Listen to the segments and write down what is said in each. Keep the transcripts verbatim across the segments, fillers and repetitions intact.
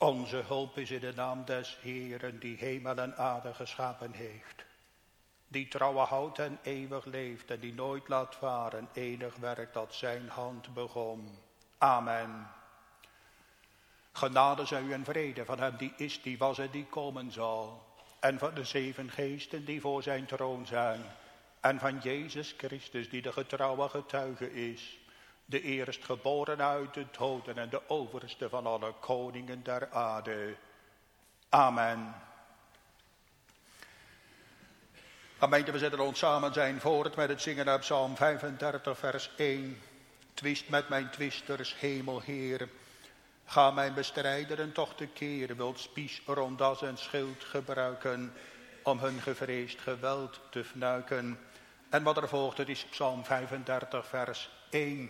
Onze hulp is in de naam des Heeren die hemel en aarde geschapen heeft. Die trouwe houdt en eeuwig leeft en die nooit laat varen enig werk dat zijn hand begon. Amen. Genade zij u en vrede van hem die is, die was en die komen zal. En van de zeven geesten die voor zijn troon zijn. En van Jezus Christus die de getrouwe getuige is. De eerstgeboren uit de doden en de overste van alle koningen der aarde. Amen. Gemeente, we zetten ons samen zijn voort met het zingen uit Psalm vijfendertig vers één. Twist met mijn twisters, hemel Heer. Ga mijn bestrijderen toch te keren, wilt spies, rondas en schild gebruiken om hun gevreesd geweld te fnuiken. En wat er volgt, het is Psalm vijfendertig vers één.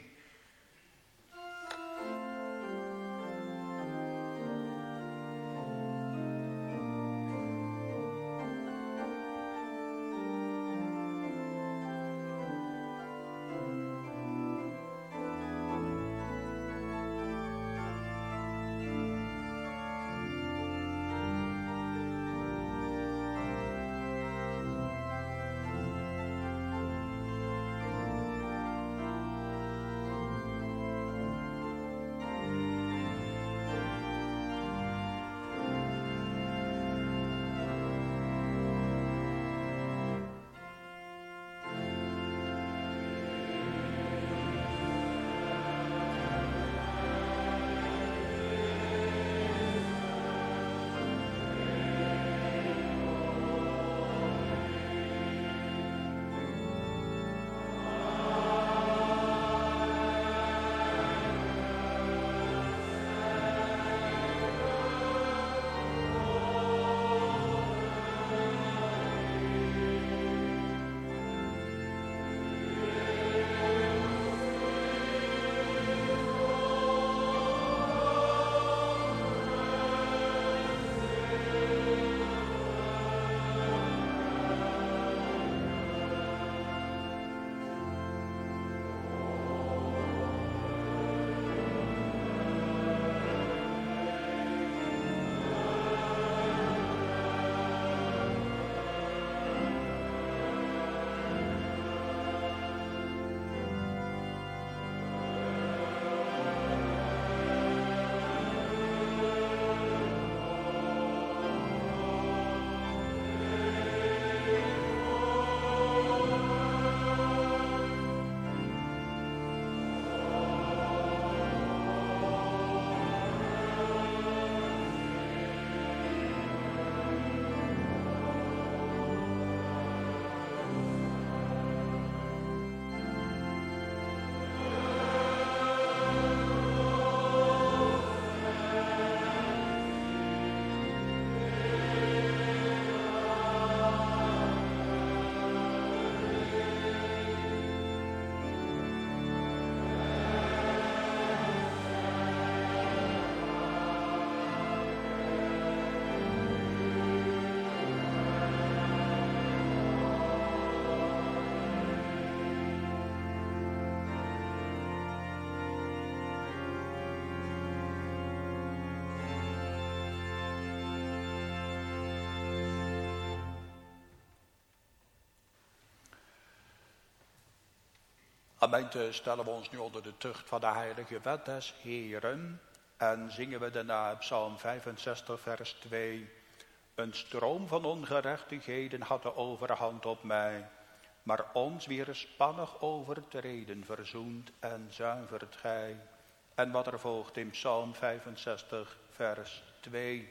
Gemeente, stellen we ons nu onder de tucht van de heilige wet des Heeren en zingen we daarna Psalm vijfenzestig vers twee. Een stroom van ongerechtigheden had de overhand op mij, maar ons weerspannig overtreden verzoent en zuivert gij. En wat er volgt in Psalm vijfenzestig vers twee.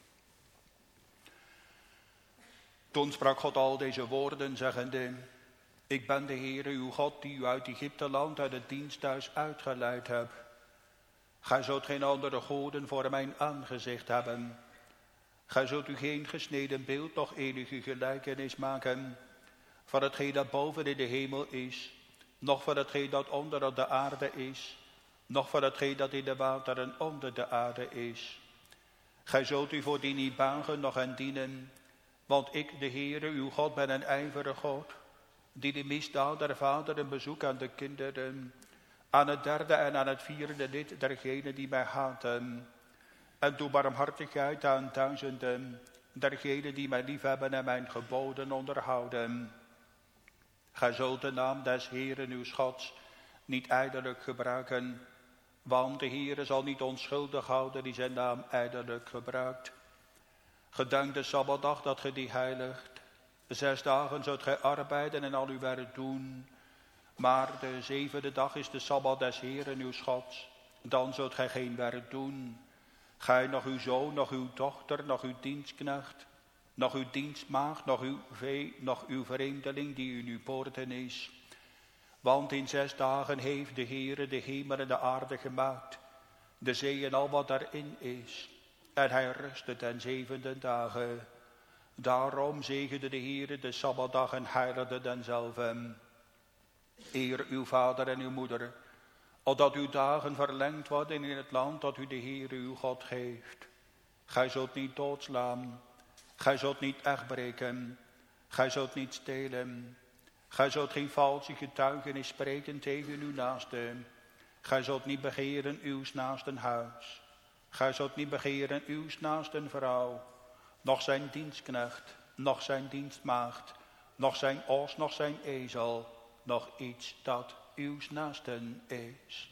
Toen sprak God al deze woorden, zeggende: Ik ben de Heere uw God, die u uit Egypteland, uit het diensthuis uitgeleid hebt. Gij zult geen andere goden voor mijn aangezicht hebben. Gij zult u geen gesneden beeld, noch enige gelijkenis maken van hetgeen dat boven in de hemel is, noch van hetgeen dat onder de aarde is, noch van hetgeen dat in de wateren onder de aarde is. Gij zult u voor die niet buigen, noch hen dienen, want ik, de Heere uw God, ben een ijverige God, die de misdaad der vaderen bezoekt aan de kinderen, aan het derde en aan het vierde lid dergenen die mij haten, En doe barmhartigheid aan duizenden dergenen die mij liefhebben en mijn geboden onderhouden. Gij zult de naam des Heeren uw Gods niet ijdelijk gebruiken, want de Heere zal niet onschuldig houden die zijn naam ijdelijk gebruikt. Gedenk de Sabbatdag dat ge die heiligt. Zes dagen zult gij arbeiden en al uw werk doen. Maar de zevende dag is de Sabbat des Heeren uw Gods. Dan zult gij geen werk doen. Gij, nog uw zoon, nog uw dochter, nog uw dienstknecht, nog uw dienstmaagd, nog uw vee, nog uw vreemdeling die in uw poorten is. Want in zes dagen heeft de Heere de hemel en de aarde gemaakt, de zee en al wat daarin is. En hij rustte ten zevende dagen. Daarom zegende de Heere de Sabbatdag en heiligde denzelve. Eer uw vader en uw moeder, opdat uw dagen verlengd worden in het land dat u de Heere uw God geeft. Gij zult niet doodslaan, gij zult niet echtbreken, gij zult niet stelen, gij zult geen valse getuigenis spreken tegen uw naaste. Gij zult niet begeren uw naasten huis, gij zult niet begeren uw naasten vrouw, noch zijn dienstknecht, noch zijn dienstmaagd, noch zijn os, noch zijn ezel, nog iets dat uw naasten is.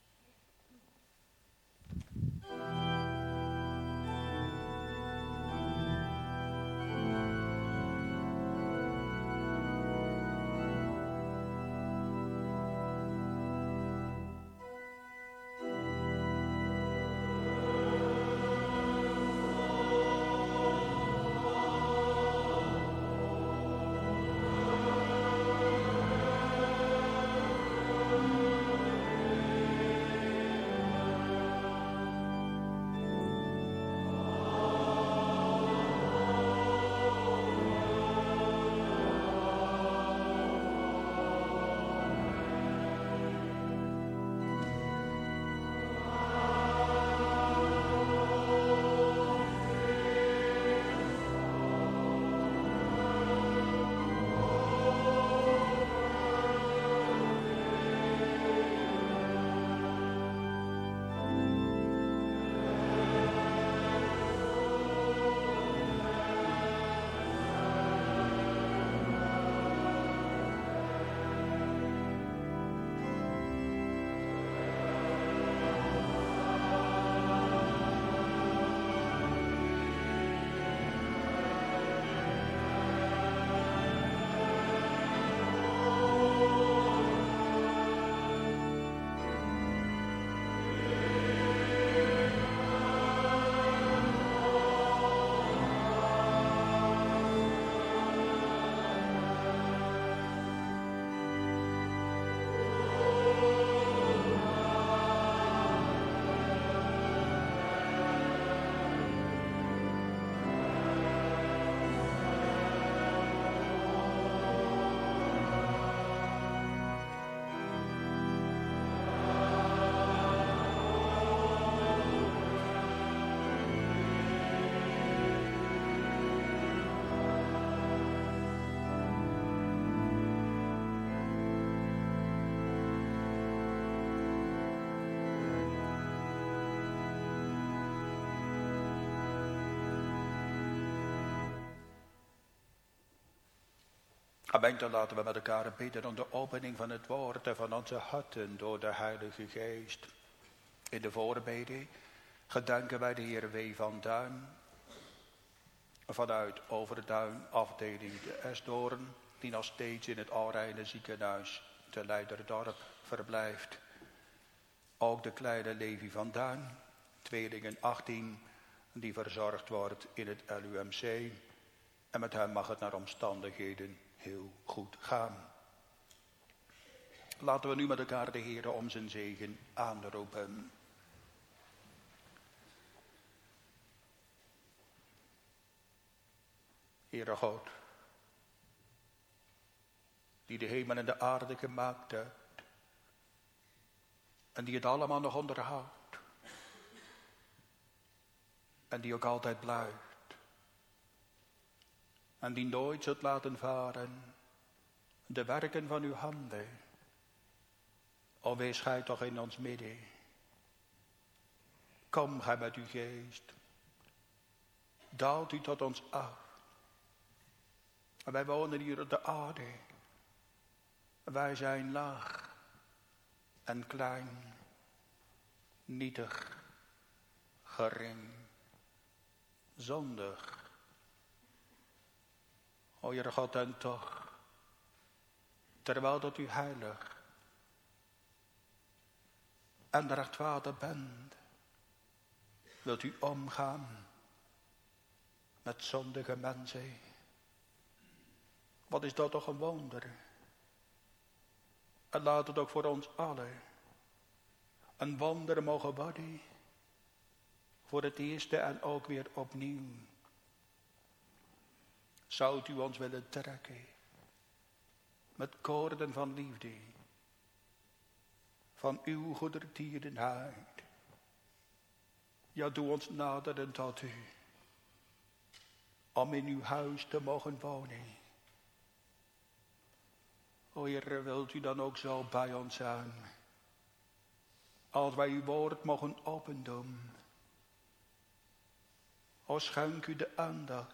Gemeente, laten we met elkaar bidden om de opening van het woord en van onze harten door de Heilige Geest. In de voorbede gedenken wij de Heer W. van Duin, vanuit Overduin, afdeling de Esdoorn, die nog steeds in het Alreine ziekenhuis te Leiderdorp verblijft. Ook de kleine Levi van Duin, tweelingen achttien, die verzorgd wordt in het L U M C. En met hem mag het naar omstandigheden heel goed gaan. Laten we nu met elkaar de Heer om zijn zegen aanroepen. Heere God, die de hemel en de aarde gemaakt hebt, en die het allemaal nog onderhoudt, en die ook altijd blijft, en die nooit zult laten varen de werken van uw handen. O wees gij toch in ons midden. Kom gij met uw geest. Daalt u tot ons af. En wij wonen hier op de aarde. Wij zijn laag en klein, nietig, gering, zondig. O Heere God, en toch, terwijl dat u heilig en rechtvaardig bent, wilt u omgaan met zondige mensen. Wat is dat toch een wonder? En laat het ook voor ons allen een wonder mogen worden. Voor het eerste en ook weer opnieuw. Zou u ons willen trekken met koorden van liefde, van uw goedertierenheid. Ja, doe ons naderen tot u, om in uw huis te mogen wonen. O Heer, wilt u dan ook zo bij ons zijn, als wij uw woord mogen opendoen. O, schenk u de aandacht,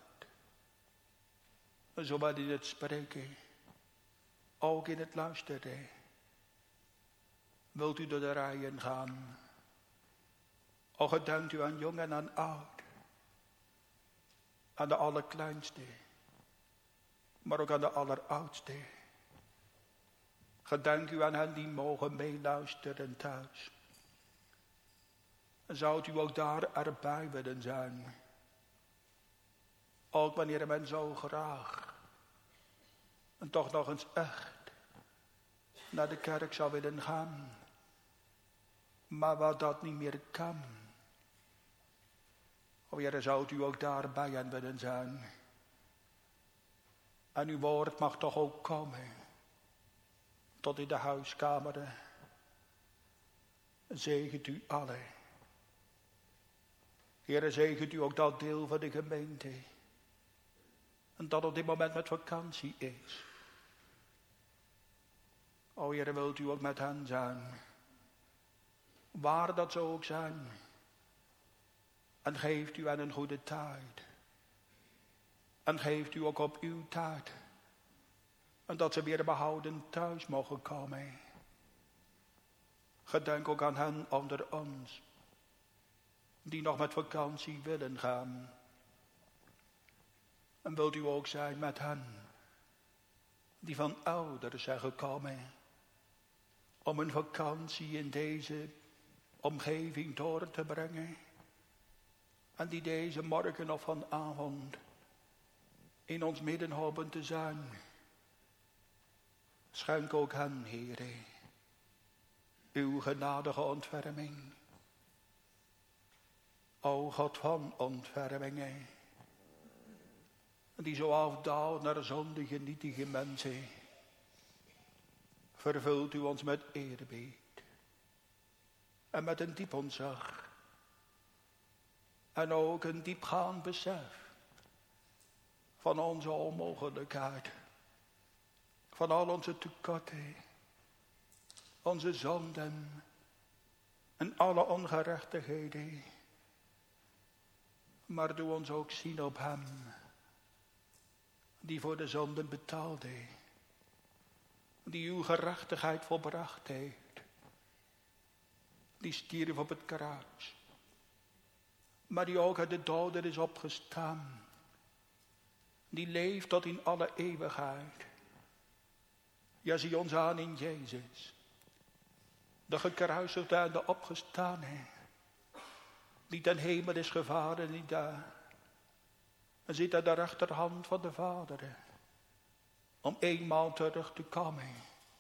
zowel in het spreken, ook in het luisteren. Wilt u door de rijen gaan? O, gedenkt u aan jong en aan oud, aan de allerkleinste, maar ook aan de alleroudste. Gedenk u aan hen die mogen meeluisteren thuis. En zou u ook daar erbij willen zijn? Ook wanneer men zo graag en toch nog eens echt naar de kerk zou willen gaan. Maar wat dat niet meer kan. O Heer, zou u ook daarbij hen willen zijn? En uw woord mag toch ook komen tot in de huiskamer. Zegent u allen. Heer, zegent u ook dat deel van de gemeente. En dat op dit moment met vakantie is. O Heer, wilt u ook met hen zijn. Waar dat zo ook zijn. En geeft u hen een goede tijd. En geeft u ook op uw tijd. En dat ze weer behouden thuis mogen komen. Gedenk ook aan hen onder ons. Die nog met vakantie willen gaan. En wilt u ook zijn met hen. Die van ouders zijn gekomen. Om een vakantie in deze omgeving door te brengen. En die deze morgen of vanavond in ons midden hopen te zijn. Schenk ook hen, Heere, uw genadige ontferming. O God van ontfermingen, die zo afdaalt naar zondige, nietige mensen. Vervult u ons met eerbied en met een diep ontzag. En ook een diepgaand besef van onze onmogelijkheid. Van al onze tekorten, onze zonden en alle ongerechtigheden. Maar doe ons ook zien op hem, die voor de zonden betaalde. Die uw gerechtigheid volbracht heeft. Die stierf op het kruis. Maar die ook uit de doden is opgestaan. Die leeft tot in alle eeuwigheid. Ja, zie ons aan in Jezus. De gekruisigde en de opgestane. Die ten hemel is gevaren, die daar. En zit aan de rechterhand van de Vader. Om eenmaal terug te komen.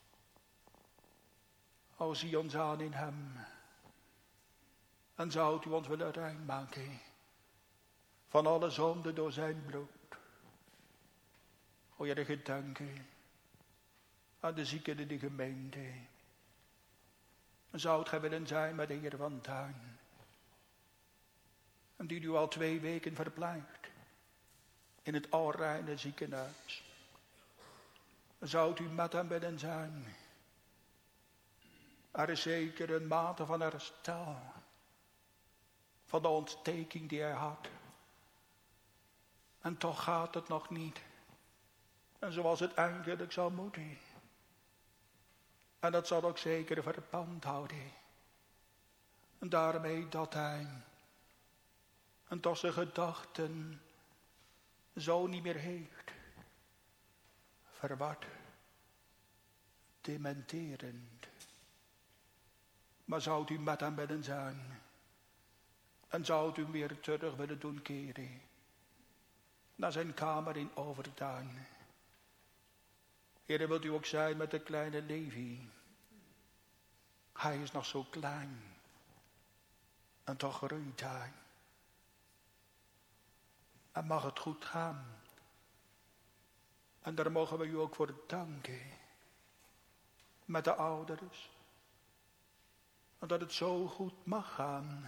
O, zie ons aan in hem. En zou u ons willen rein maken. Van alle zonde door zijn bloed. O, Heer, gedenken aan de zieken in de gemeente. Zou gij willen zijn met de Heer van Tuin. En die nu al twee weken verblijft. In het alreine ziekenhuis. Zou u met hem willen zijn. Er is zeker een mate van herstel. van de ontsteking die hij had. En toch gaat het nog niet. En zoals het eigenlijk zou moeten. En dat zal ook zeker verband houden. En daarmee dat hij en toch zijn gedachten zo niet meer heeft. Verward. Dementerend. Maar zou u met hem willen zijn? En zou u weer terug willen doen keren? Naar zijn kamer in Overtuin. Heer, wilt u ook zijn met de kleine Levi? Hij is nog zo klein. En toch groeit hij. En mag het goed gaan. En daar mogen we u ook voor danken. Met de ouders. Dat het zo goed mag gaan.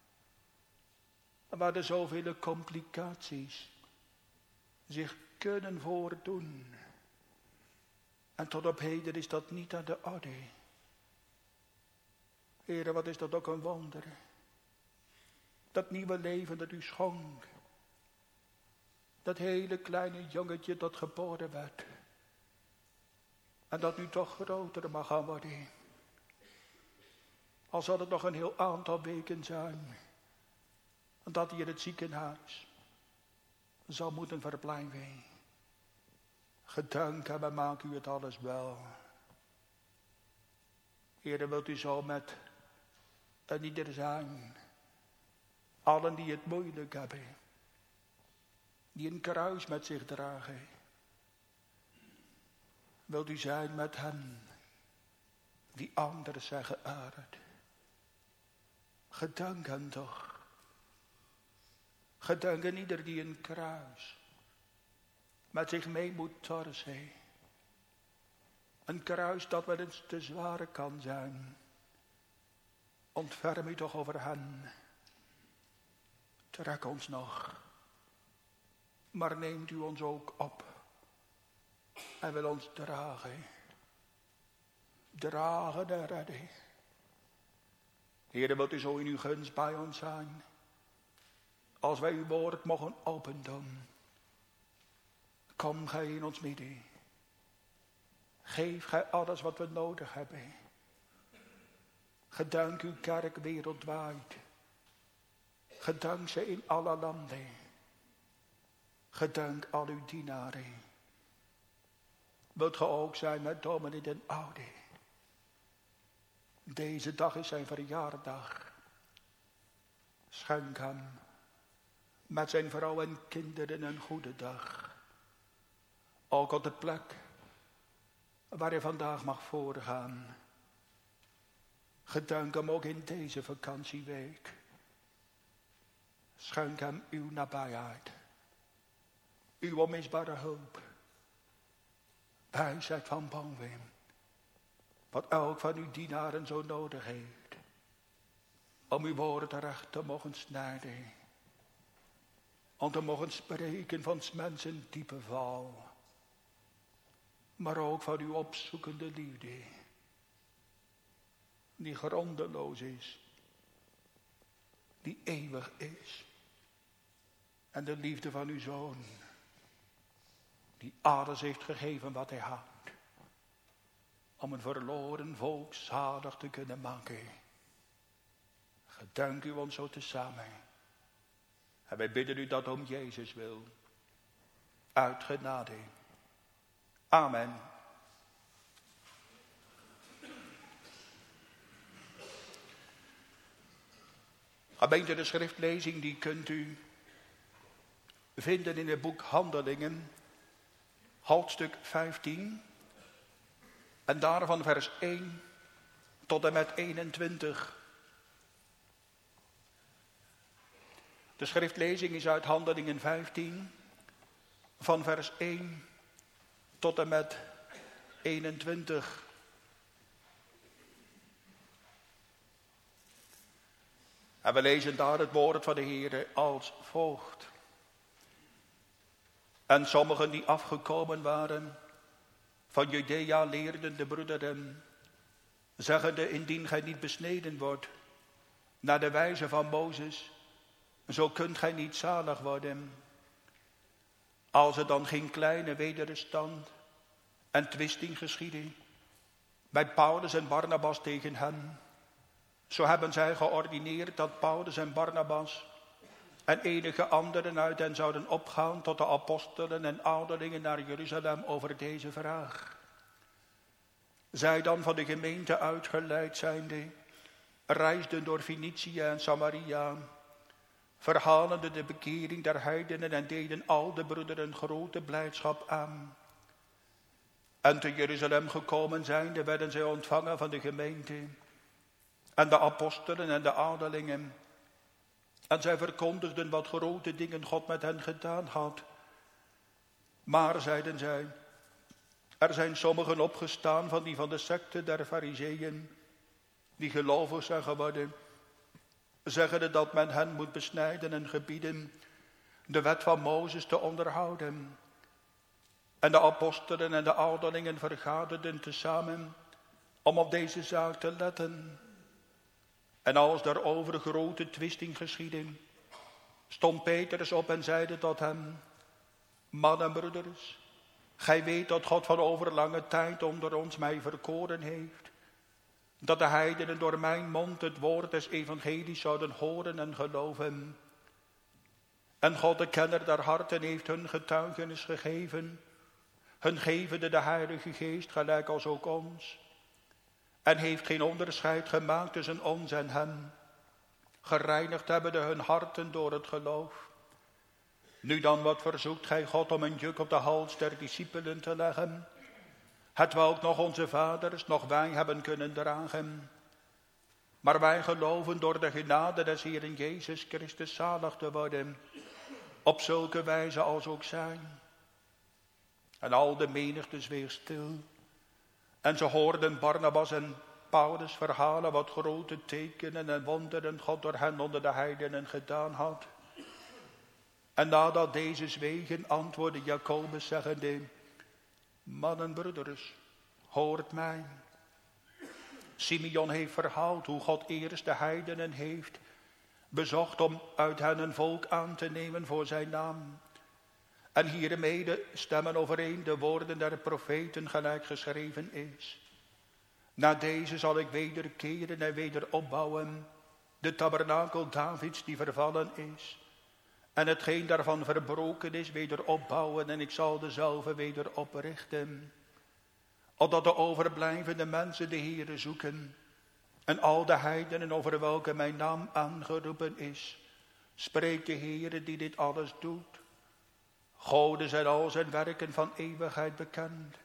Waar er zoveel complicaties zich kunnen voordoen. En tot op heden is dat niet aan de orde. Heere, wat is dat ook een wonder. Dat nieuwe leven dat u schonk. Dat hele kleine jongetje dat geboren werd. En dat nu toch groter mag gaan worden. Al zal het nog een heel aantal weken zijn. Dat hij in het ziekenhuis zal moeten verblijven. Gedankt hebben, maak u het alles wel. Heere, wilt u zo met een ieder zijn. Allen die het moeilijk hebben. Die een kruis met zich dragen. Wilt u zijn met hen. Die anderen zeggen aard. Gedank hen toch. Gedank aan ieder die een kruis met zich mee moet torsen. Een kruis dat wel eens te zwaar kan zijn. Ontferm u toch over hen. Trek ons nog. Maar neemt u ons ook op. En wil ons dragen. Dragen de redden. Heere, wilt u zo in uw gunst bij ons zijn. Als wij uw woord mogen opendoen. Kom gij in ons midden. Geef gij alles wat we nodig hebben. Gedank uw kerk wereldwijd. Gedank ze in alle landen. Gedank al uw dienaren. Wilt ge ook zijn met dominee den Oude. Deze dag is zijn verjaardag. Schenk hem met zijn vrouw en kinderen een goede dag. Ook op de plek waar hij vandaag mag voorgaan. Gedank hem ook in deze vakantieweek. Schenk hem uw nabijheid. Uw onmisbare hulp. Wijsheid van boven. Wat elk van uw dienaren zo nodig heeft. Om uw woorden recht te mogen snijden. Om te mogen spreken van 's mensen diepe val. Maar ook van uw opzoekende liefde. Die grondeloos is. Die eeuwig is. En de liefde van uw Zoon. Die alles heeft gegeven wat hij had. Om een verloren volk zalig te kunnen maken. Gedank u ons zo tezamen. En wij bidden u dat om Jezus wil. Uit genade. Amen. Gemeente, de schriftlezing die kunt u vinden in het boek Handelingen. Hoofdstuk vijftien. En daarvan vers één tot en met eenentwintig. De schriftlezing is uit Handelingen vijftien. Van vers één tot en met eenentwintig. En we lezen daar het woord van de Heer als volgt. En sommigen die afgekomen waren van Judea leerden de broederen, zeggende, indien gij niet besneden wordt naar de wijze van Mozes, Zo kunt gij niet zalig worden. Als er dan geen kleine wederstand en twisting geschiedde bij Paulus en Barnabas tegen hen, zo hebben zij geordineerd dat Paulus en Barnabas en enige anderen uit hen zouden opgaan tot de apostelen en ouderlingen naar Jeruzalem over deze vraag. Zij dan van de gemeente uitgeleid zijnde, reisden door Fenicië en Samaria, verhalende de bekering der heidenen en deden al de broederen grote blijdschap aan. En te Jeruzalem gekomen zijnde, werden zij ontvangen van de gemeente en de apostelen en de ouderlingen. En zij verkondigden wat grote dingen God met hen gedaan had. Maar, zeiden zij, er zijn sommigen opgestaan van die van de secte der Farizeeën, die gelovig zijn geworden, zeggende dat men hen moet besnijden en gebieden de wet van Mozes te onderhouden. En de apostelen en de ouderlingen vergaderden tezamen om op deze zaak te letten. En als daarover grote twisting geschiedde, stond Petrus op en zeide tot hen: mannen en broeders, gij weet dat God van overlange tijd onder ons mij verkoren heeft, dat de heidenen door mijn mond het woord des evangelies zouden horen en geloven. En God, de kenner der harten, heeft hun getuigenis gegeven, hun gevende de Heilige Geest gelijk als ook ons, en heeft geen onderscheid gemaakt tussen ons en hen, gereinigd hebbende hun harten door het geloof. Nu dan, wat verzoekt gij God om een juk op de hals der discipelen te leggen, hetwelk nog onze vaders, nog wij hebben kunnen dragen. Maar wij geloven door de genade des Heeren Jezus Christus zalig te worden, op zulke wijze als ook zij. En al de menigte zweeg stil, en ze hoorden Barnabas en Paulus verhalen wat grote tekenen en wonderen God door hen onder de heidenen gedaan had. En nadat deze zwegen, antwoordde Jacobus zeggende: mannen, broeders, hoort mij. Simeon heeft verhaald hoe God eerst de heidenen heeft bezocht om uit hen een volk aan te nemen voor zijn naam. En hiermede stemmen overeen de woorden der profeten gelijk geschreven is. Na deze zal ik wederkeren en weder opbouwen de tabernakel Davids die vervallen is. En hetgeen daarvan verbroken is, weder opbouwen, en ik zal dezelfde weder oprichten. Opdat de overblijvende mensen de Heere zoeken, en al de heidenen over welke mijn naam aangeroepen is, spreekt de Heere die dit alles doet. Gode zijn al zijn werken van eeuwigheid bekend.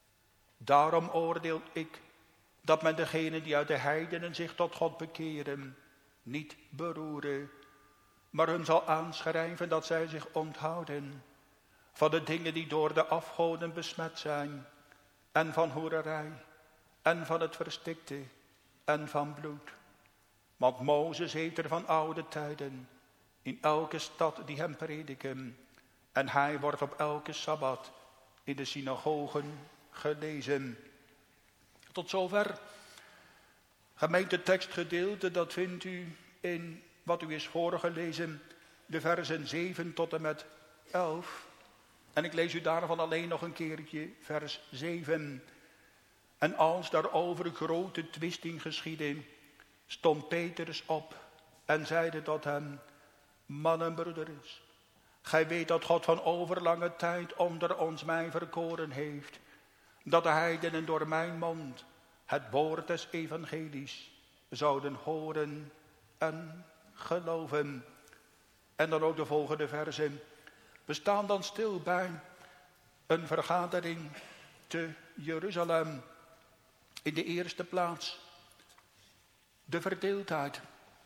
Daarom oordeel ik dat men degenen die uit de heidenen zich tot God bekeren, niet beroeren, maar hun zal aanschrijven dat zij zich onthouden van de dingen die door de afgoden besmet zijn, en van hoererij, en van het verstikte, en van bloed. Want Mozes heeft er van oude tijden in elke stad die hem prediken, en hij wordt op elke sabbat in de synagogen gelezen. Tot zover. Gemeente tekstgedeelte, dat vindt u in wat u is voorgelezen, de versen zeven tot en met elf. En ik lees u daarvan alleen nog een keertje, vers zeven. En als daarover grote twisting geschiedde, stond Petrus op en zeide tot hem: mannen, broeders, gij weet dat God van overlange tijd onder ons mij verkoren heeft, dat de heidenen door mijn mond het woord des evangelies zouden horen en geloven. En dan ook de volgende versen. We staan dan stil bij een vergadering te Jeruzalem. In de eerste plaats de verdeeldheid.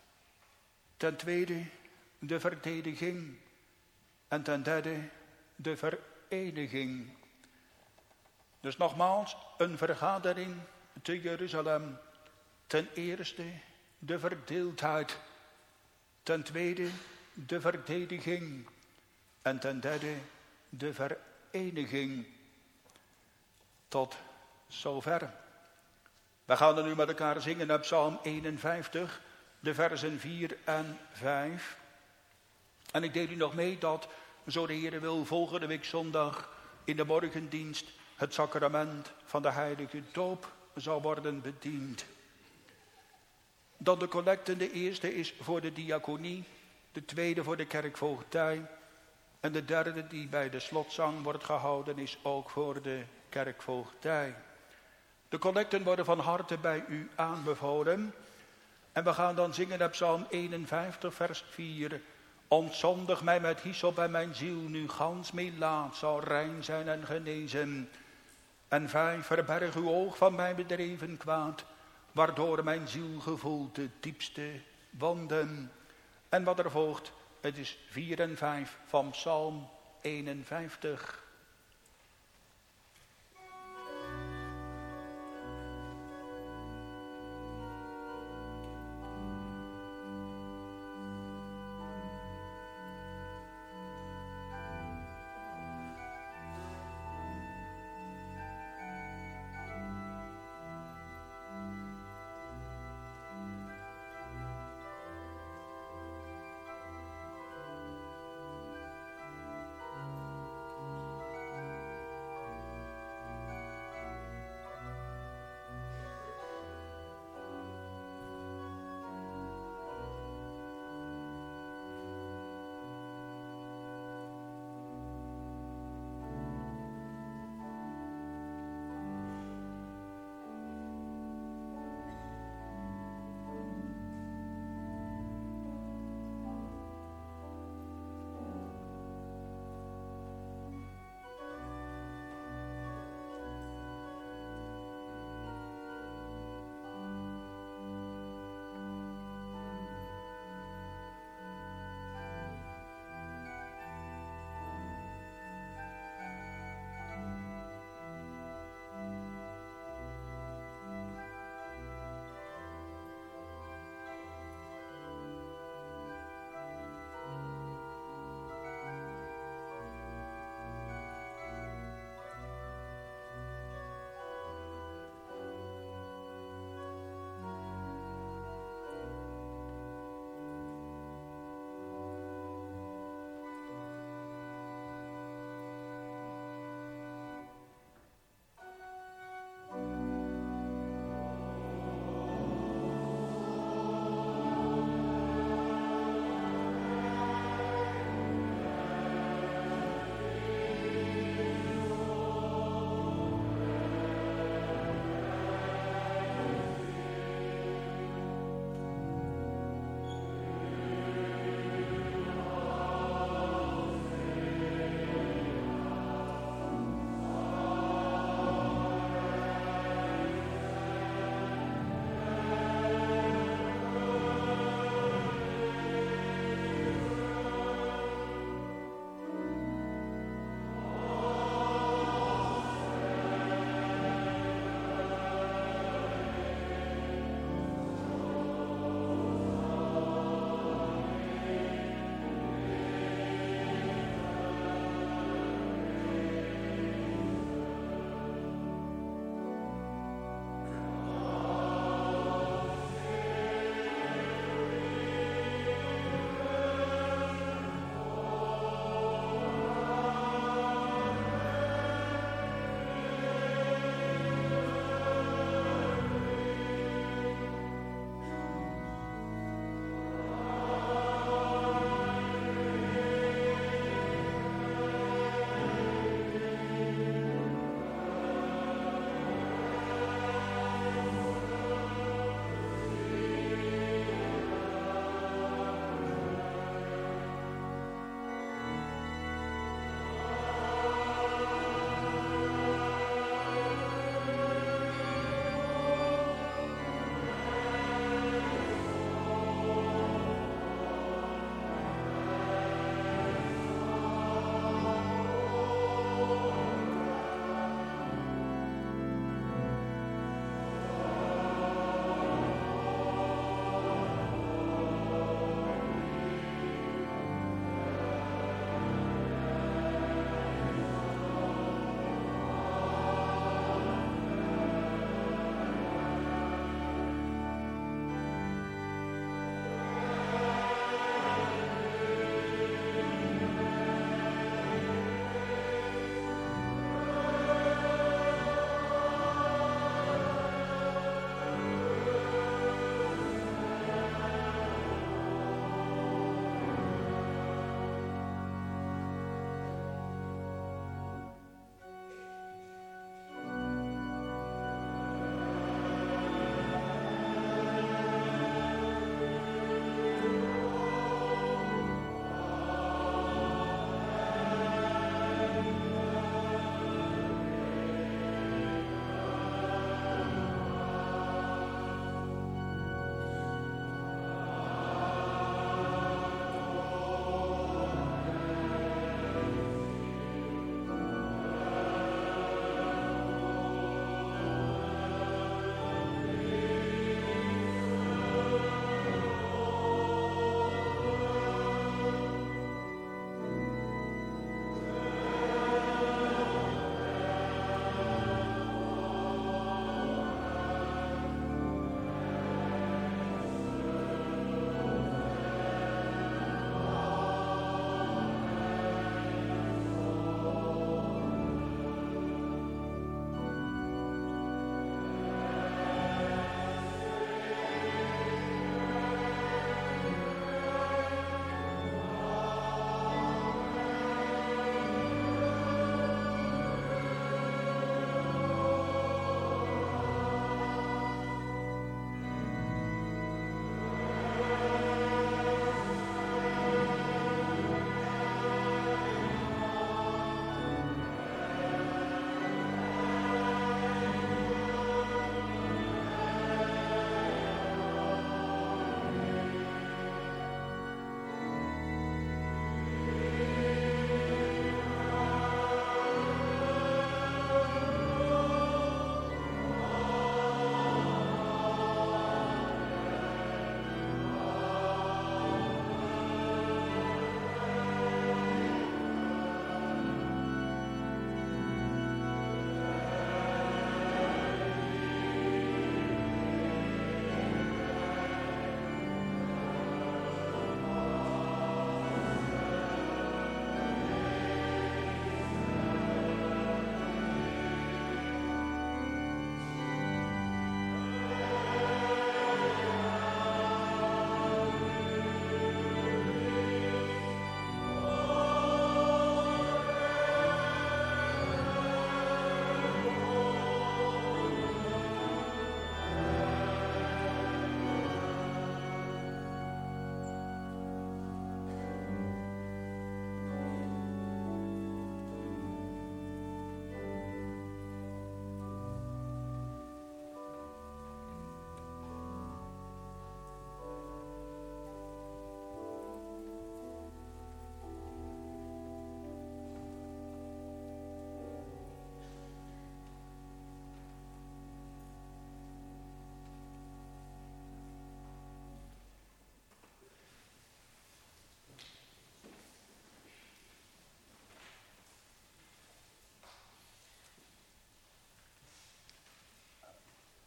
Ten tweede de verdediging. En ten derde de vereniging. Dus nogmaals, een vergadering te Jeruzalem. Ten eerste de verdeeldheid. Ten tweede de verdediging. En ten derde de vereniging. Tot zover. We gaan er nu met elkaar zingen op Psalm eenenvijftig, de versen vier en vijf. En ik deel u nog mee dat, zo de Heer wil, volgende week zondag in de morgendienst het sacrament van de heilige doop zal worden bediend. Dan de collecte, de eerste is voor de diaconie, de tweede voor de kerkvoogdij en de derde die bij de slotzang wordt gehouden is ook voor de kerkvoogdij. De collecten worden van harte bij u aanbevolen en we gaan dan zingen op Psalm eenenvijftig vers vier. Ontzondig mij met hyssop en mijn ziel nu gans meelaat zal rein zijn en genezen. En vijf, verberg uw oog van mijn bedreven kwaad, waardoor mijn ziel gevoelt de diepste wonden. En wat er volgt, het is vier en vijf van Psalm eenenvijftig.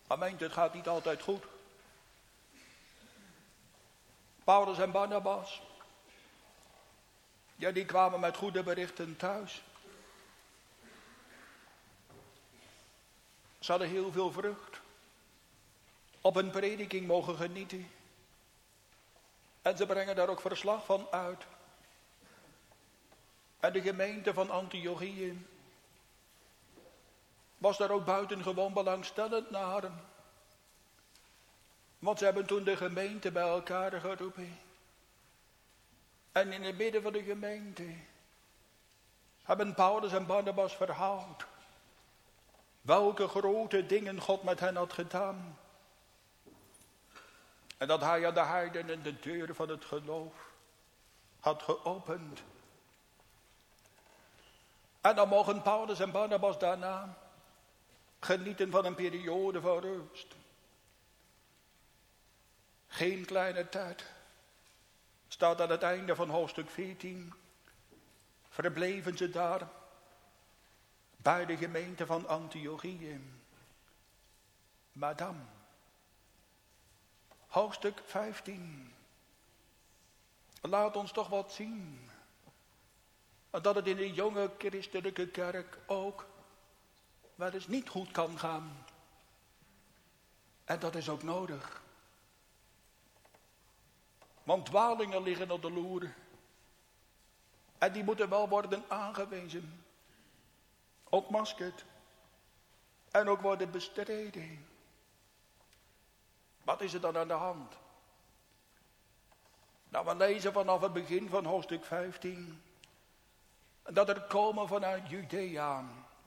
Amen, het gaat niet altijd goed. Paulus en Barnabas, ja, die kwamen met goede berichten thuis. Ze hadden heel veel vrucht. Op een prediking mogen genieten. En ze brengen daar ook verslag van uit. En de gemeente van Antiochië was daar ook buitengewoon belangstellend naar. Want ze hebben toen de gemeente bij elkaar geroepen. En in het midden van de gemeente hebben Paulus en Barnabas verhaald welke grote dingen God met hen had gedaan. En dat hij aan de heidenen de deur van het geloof had geopend. En dan mogen Paulus en Barnabas daarna genieten van een periode van rust. Geen kleine tijd. Staat aan het einde van hoofdstuk veertien. Verbleven ze daar bij de gemeente van Antiochië. Maar dan, hoofdstuk vijftien. Laat ons toch wat zien. Dat het in de jonge christelijke kerk ook wel eens niet goed kan gaan. En dat is ook nodig. Want dwalingen liggen op de loer. En die moeten wel worden aangewezen. Ook maskerd. En ook worden bestreden. Wat is er dan aan de hand? Nou, we lezen vanaf het begin van hoofdstuk vijftien. Dat er komen vanuit Judea.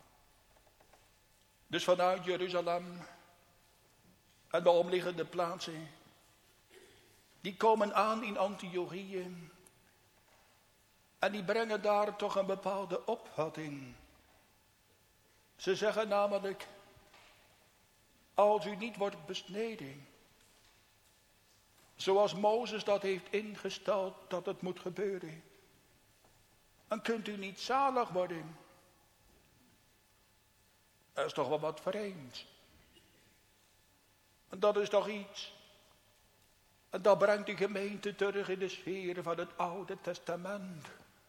Dus vanuit Jeruzalem. En de omliggende plaatsen. Die komen aan in Antiochië. En die brengen daar toch een bepaalde opvatting. Ze zeggen namelijk, als u niet wordt besneden, zoals Mozes dat heeft ingesteld dat het moet gebeuren, dan kunt u niet zalig worden. Dat is toch wel wat vreemd. En dat is toch iets. En dat brengt de gemeente terug in de sfeer van het Oude Testament.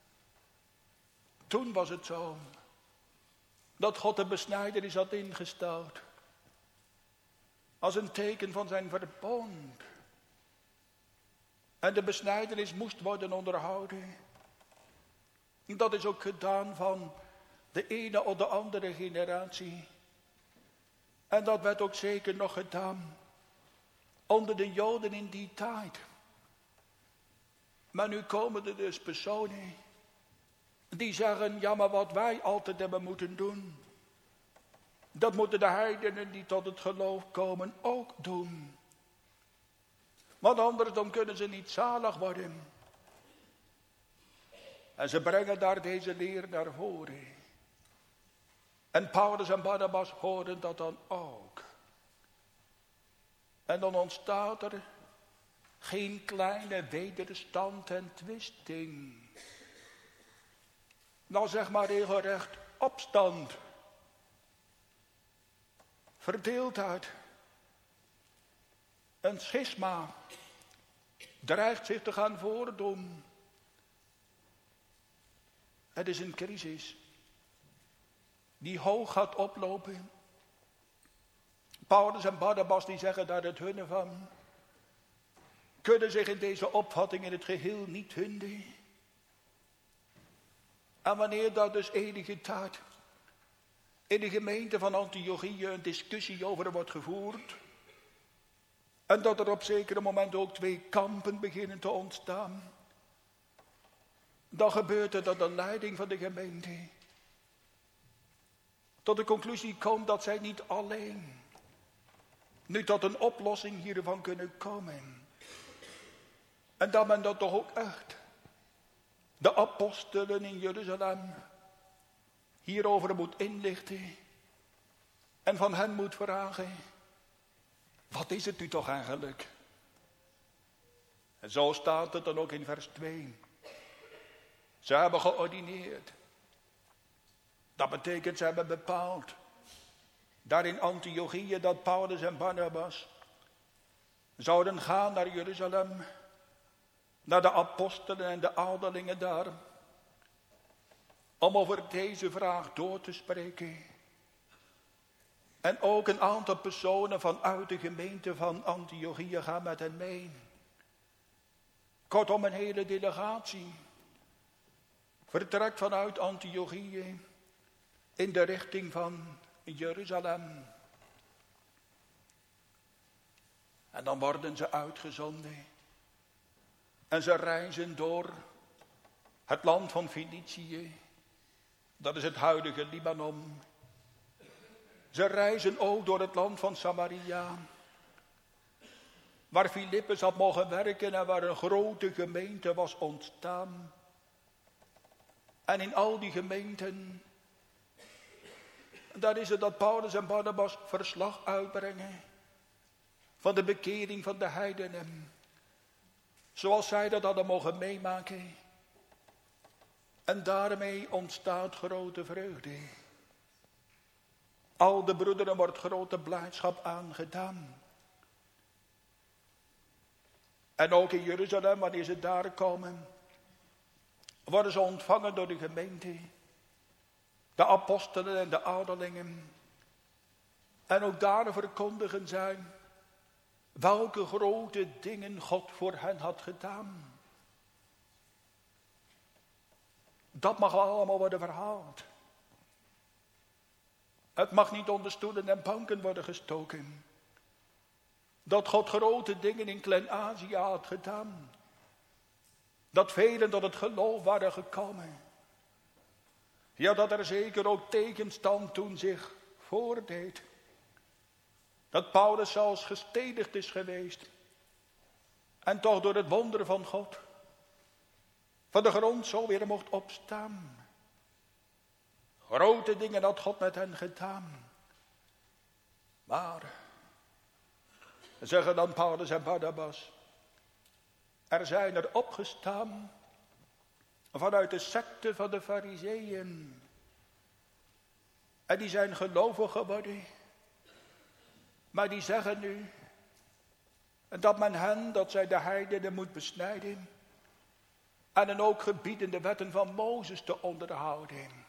Toen was het zo dat God de besnijdenis had ingesteld. Als een teken van zijn verbond. En de besnijdenis moest worden onderhouden. Dat is ook gedaan van de ene of de andere generatie. En dat werd ook zeker nog gedaan onder de Joden in die tijd. Maar nu komen er dus personen die zeggen, ja, maar wat wij altijd hebben moeten doen, dat moeten de heidenen die tot het geloof komen ook doen. Want anders dan kunnen ze niet zalig worden. En ze brengen daar deze leer naar voren. En Paulus en Barnabas horen dat dan ook. En dan ontstaat er geen kleine wederstand en twisting. Nou, zeg maar regelrecht opstand. Verdeeldheid. Een schisma dreigt zich te gaan voordoen. Het is een crisis die hoog gaat oplopen. Paulus en Barnabas die zeggen daar het hunne van. Kunnen zich in deze opvatting in het geheel niet vinden. En wanneer daar dus enige tijd in de gemeente van Antiochië een discussie over wordt gevoerd. En dat er op zekere moment ook twee kampen beginnen te ontstaan. Dan gebeurt het dat de leiding van de gemeente tot de conclusie komt dat zij niet alleen nu tot een oplossing hiervan kunnen komen. En dat men dat toch ook echt de apostelen in Jeruzalem hierover moet inlichten en van hen moet vragen, wat is het nu toch eigenlijk? En zo staat het dan ook in vers twee. Ze hebben geordineerd. Dat betekent, ze hebben bepaald daar in Antiochië, dat Paulus en Barnabas zouden gaan naar Jeruzalem, naar de apostelen en de ouderlingen daar, om over deze vraag door te spreken. En ook een aantal personen vanuit de gemeente van Antiochië gaan met hen mee. Kortom, een hele delegatie vertrekt vanuit Antiochië in de richting van Jeruzalem. En dan worden ze uitgezonden. En ze reizen door het land van Fenicië. Dat is het huidige Libanon. Ze reizen ook door het land van Samaria. Waar Filippus had mogen werken en waar een grote gemeente was ontstaan. En in al die gemeenten, daar is het dat Paulus en Barnabas verslag uitbrengen van de bekering van de heidenen. Zoals zij dat hadden mogen meemaken. En daarmee ontstaat grote vreugde. Al de broederen wordt grote blijdschap aangedaan. En ook in Jeruzalem, wanneer ze daar komen, worden ze ontvangen door de gemeente, de apostelen en de ouderlingen. En ook daar verkondigen zij welke grote dingen God voor hen had gedaan. Dat mag allemaal worden verhaald. Het mag niet onder stoelen en banken worden gestoken. Dat God grote dingen in Klein-Azië had gedaan. Dat velen tot het geloof waren gekomen. Ja, dat er zeker ook tegenstand toen zich voordeed. Dat Paulus zelfs gestedigd is geweest. En toch door het wonder van God van de grond zo weer mocht opstaan. Grote dingen had God met hen gedaan. Maar, zeggen dan Paulus en Barnabas, er zijn er opgestaan vanuit de secte van de Farizeeën. En die zijn gelovig geworden. Maar die zeggen nu dat men hen, dat zij de heidenen moet besnijden. En hen ook gebieden de wetten van Mozes te onderhouden.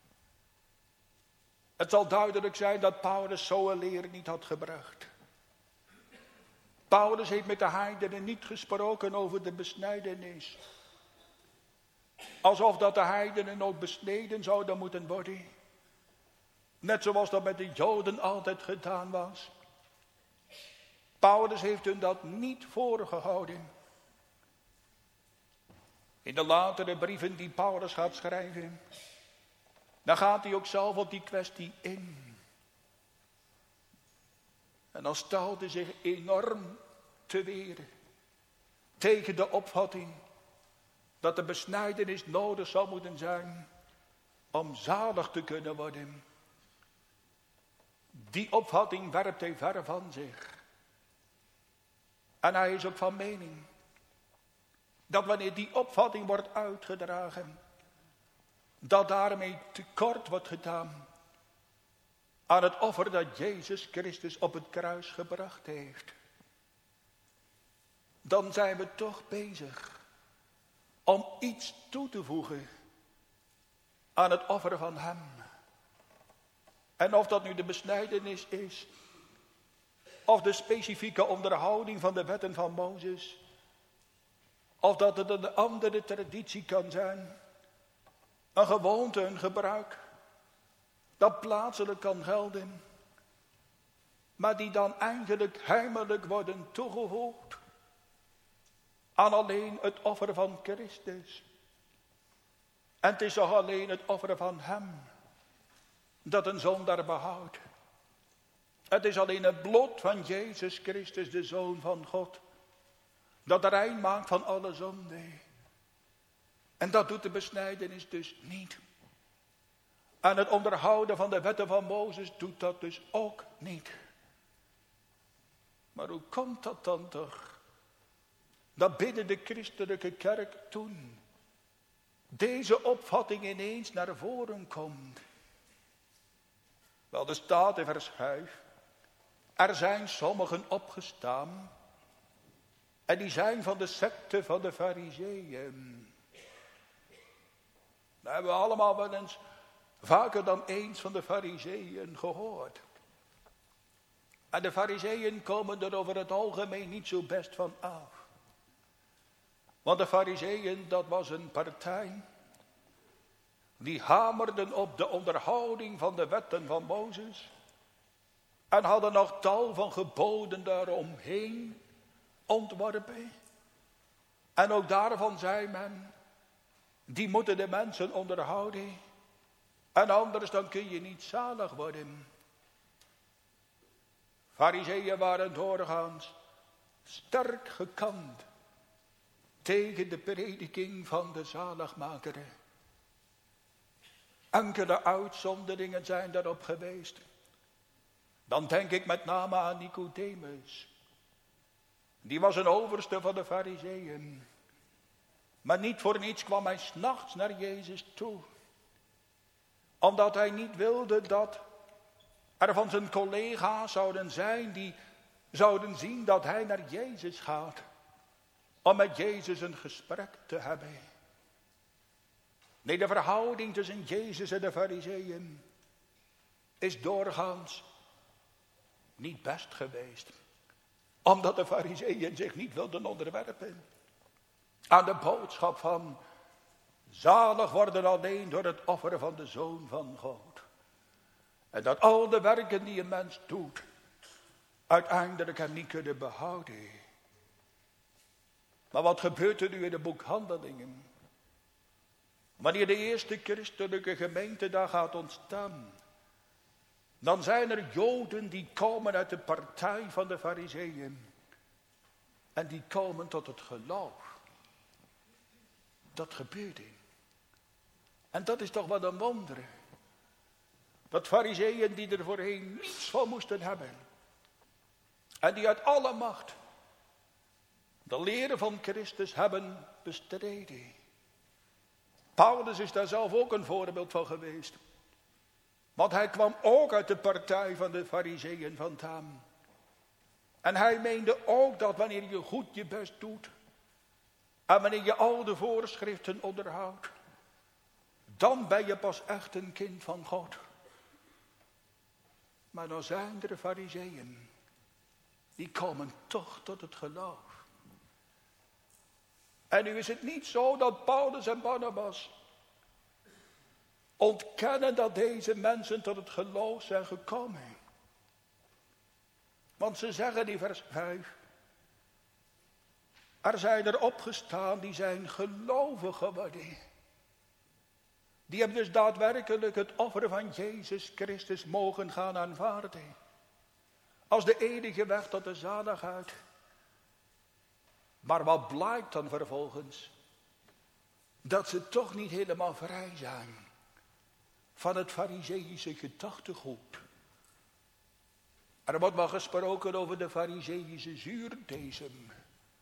Het zal duidelijk zijn dat Paulus zo'n leer niet had gebracht. Paulus heeft met de heidenen niet gesproken over de besnijdenis. Alsof dat de heidenen ook besneden zouden moeten worden. Net zoals dat met de Joden altijd gedaan was. Paulus heeft hun dat niet voorgehouden. In de latere brieven die Paulus gaat schrijven, dan gaat hij ook zelf op die kwestie in. En dan stelt hij zich enorm te weer tegen de opvatting dat de besnijdenis nodig zou moeten zijn om zalig te kunnen worden. Die opvatting werpt hij ver van zich. En hij is ook van mening dat wanneer die opvatting wordt uitgedragen, dat daarmee tekort wordt gedaan aan het offer dat Jezus Christus op het kruis gebracht heeft. Dan zijn we toch bezig om iets toe te voegen aan het offer van hem. En of dat nu de besnijdenis is, of de specifieke onderhouding van de wetten van Mozes, of dat het een andere traditie kan zijn, een gewoonte, een gebruik, dat plaatselijk kan gelden, maar die dan eigenlijk heimelijk worden toegevoegd aan alleen het offer van Christus. En het is toch alleen het offer van hem dat een zondaar behoudt. Het is alleen het bloed van Jezus Christus, de Zoon van God, dat rein maakt van alle zonde. En dat doet de besnijdenis dus niet. En het onderhouden van de wetten van Mozes doet dat dus ook niet. Maar hoe komt dat dan toch? Dat binnen de christelijke kerk toen deze opvatting ineens naar voren komt. Wel, er staat in vers vijf. Er zijn sommigen opgestaan. En die zijn van de secte van de Farizeeën. Dat hebben we allemaal wel eens vaker dan eens van de Farizeeën gehoord. En de Farizeeën komen er over het algemeen niet zo best van af. Want de Farizeeën, dat was een partij. Die hamerden op de onderhouding van de wetten van Mozes. En hadden nog tal van geboden daaromheen ontworpen. En ook daarvan zei men, die moeten de mensen onderhouden. En anders dan kun je niet zalig worden. Farizeeën waren doorgaans sterk gekant tegen de prediking van de zaligmaker. Enkele uitzonderingen zijn daarop geweest. Dan denk ik met name aan Nicodemus. Die was een overste van de Farizeeën. Maar niet voor niets kwam hij 's nachts naar Jezus toe. Omdat hij niet wilde dat er van zijn collega's zouden zijn die zouden zien dat hij naar Jezus gaat. Om met Jezus een gesprek te hebben. Nee, de verhouding tussen Jezus en de Farizeeën is doorgaans niet best geweest. Omdat de Farizeeën zich niet wilden onderwerpen aan de boodschap van zalig worden alleen door het offer van de Zoon van God. En dat al de werken die een mens doet, uiteindelijk hem niet kunnen behouden. Maar wat gebeurt er nu in het boek Handelingen? Wanneer de eerste christelijke gemeente daar gaat ontstaan, dan zijn er Joden die komen uit de partij van de Farizeeën. En die komen tot het geloof. Dat gebeurde. En dat is toch wat een wonder. Dat Farizeeën die er voorheen niets van moesten hebben. En die uit alle macht de leren van Christus hebben bestreden. Paulus is daar zelf ook een voorbeeld van geweest. Want hij kwam ook uit de partij van de Farizeeën vandaan. En hij meende ook dat wanneer je goed je best doet. En wanneer je al de voorschriften onderhoudt. Dan ben je pas echt een kind van God. Maar dan zijn er de Farizeeën. Die komen toch tot het geloof. En nu is het niet zo dat Paulus en Barnabas ontkennen dat deze mensen tot het geloof zijn gekomen. Want ze zeggen in vers vijf. Er zijn er opgestaan die zijn gelovig geworden. Die hebben dus daadwerkelijk het offer van Jezus Christus mogen gaan aanvaarden. Als de enige weg tot de zaligheid. Maar wat blijkt dan vervolgens? Dat ze toch niet helemaal vrij zijn van het Farizeïsche gedachtegoed. Er wordt maar gesproken over de Farizeïsche zuurdesem.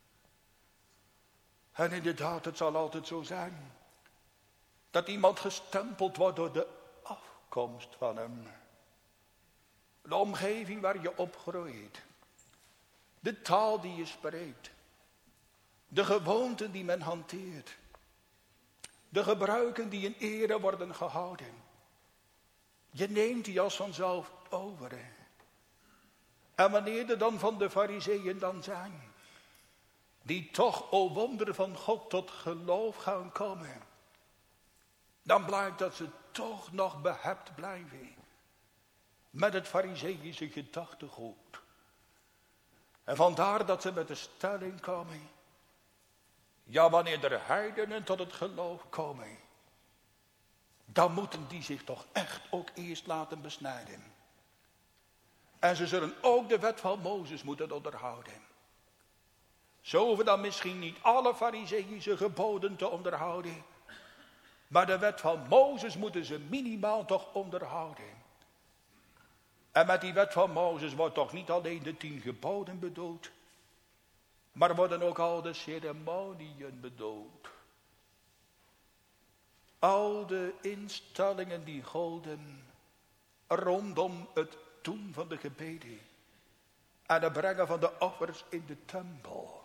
En inderdaad, het zal altijd zo zijn. Dat iemand gestempeld wordt door de afkomst van hem. De omgeving waar je opgroeit. De taal die je spreekt. De gewoonten die men hanteert. De gebruiken die in ere worden gehouden. Je neemt die als vanzelf over. En wanneer er dan van de Farizeeën dan zijn. Die toch, o wonder van God, tot geloof gaan komen. Dan blijkt dat ze toch nog behept blijven. Met het Farizeïsche gedachtegoed. En vandaar dat ze met de stelling komen. Ja, wanneer de heidenen tot het geloof komen. Dan moeten die zich toch echt ook eerst laten besnijden. En ze zullen ook de wet van Mozes moeten onderhouden. Ze hoeven dan misschien niet alle Farizeïsche geboden te onderhouden. Maar de wet van Mozes moeten ze minimaal toch onderhouden. En met die wet van Mozes wordt toch niet alleen de tien geboden bedoeld. Maar worden ook al de ceremoniën bedoeld. Al de instellingen die golden rondom het doen van de gebeden en het brengen van de offers in de tempel.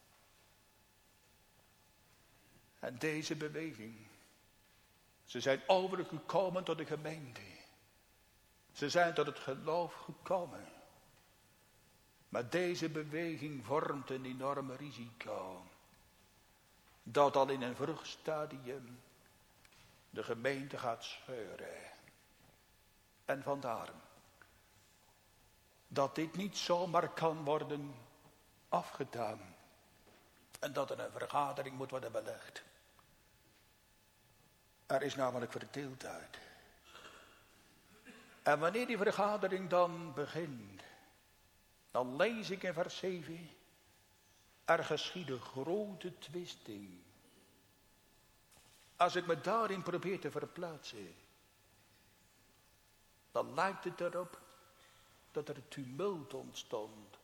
En deze beweging, ze zijn overgekomen tot de gemeente. Ze zijn tot het geloof gekomen. Maar deze beweging vormt een enorme risico. Dat al in een vroeg stadium de gemeente gaat scheuren. En vandaar dat dit niet zomaar kan worden afgedaan. En dat er een vergadering moet worden belegd. Er is namelijk verdeeldheid. En wanneer die vergadering dan begint, dan lees ik in vers zeven, er geschiedde grote twisting. Als ik me daarin probeer te verplaatsen, dan lijkt het erop dat er tumult ontstond.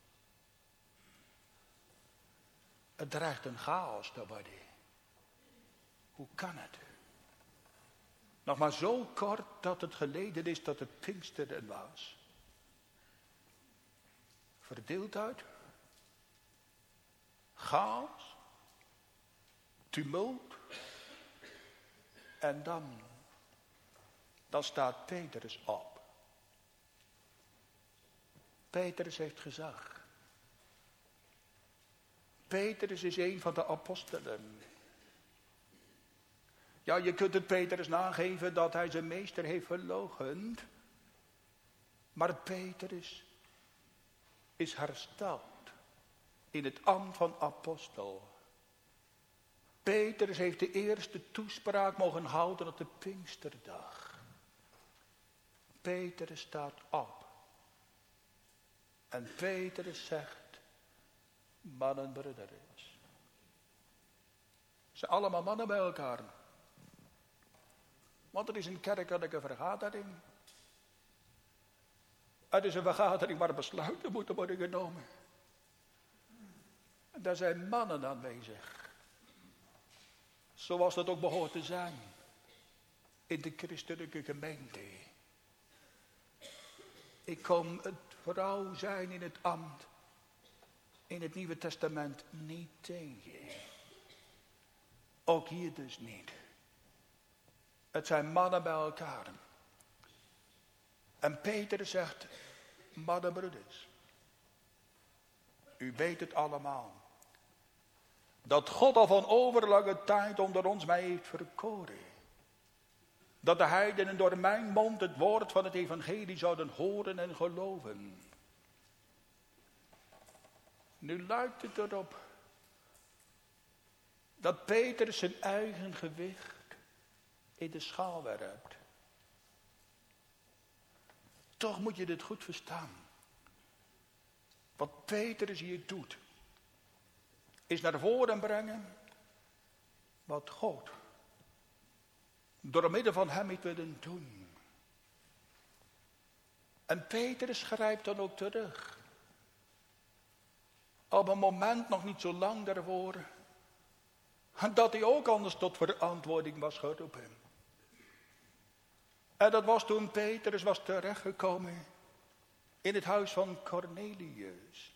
Het dreigt een chaos te worden. Hoe kan het? Nog maar zo kort dat het geleden is dat het Pinksteren was. Verdeeldheid, chaos, tumult. En dan, dan staat Petrus op. Petrus heeft gezag. Petrus is een van de apostelen. Ja, je kunt het Petrus nageven dat hij zijn meester heeft verloochend. Maar Petrus is hersteld in het ambt van apostel. Petrus heeft de eerste toespraak mogen houden op de Pinksterdag. Petrus staat op. En Petrus zegt, mannen, broeders. Ze zijn allemaal mannen bij elkaar. Want er is een kerkelijke vergadering. Het is een vergadering waar besluiten moeten worden genomen. En daar zijn mannen aanwezig. Zoals dat ook behoort te zijn. In de christelijke gemeente. Ik kom het vrouw zijn in het ambt. In het Nieuwe Testament niet tegen. Ook hier dus niet. Het zijn mannen bij elkaar. En Peter zegt, mannen, broeders. U weet het allemaal. Dat God al van overlange tijd onder ons mij heeft verkoren. Dat de heidenen door mijn mond het woord van het evangelie zouden horen en geloven. Nu lijkt het erop dat Peter zijn eigen gewicht in de schaal werpt. Toch moet je dit goed verstaan. Wat Petrus hier doet, is naar voren brengen wat God door middel van hem heeft willen doen. En Petrus grijpt dan ook terug. Op een moment nog niet zo lang daarvoor, dat hij ook anders tot verantwoording was geroepen. En dat was toen Petrus was terechtgekomen in het huis van Cornelius.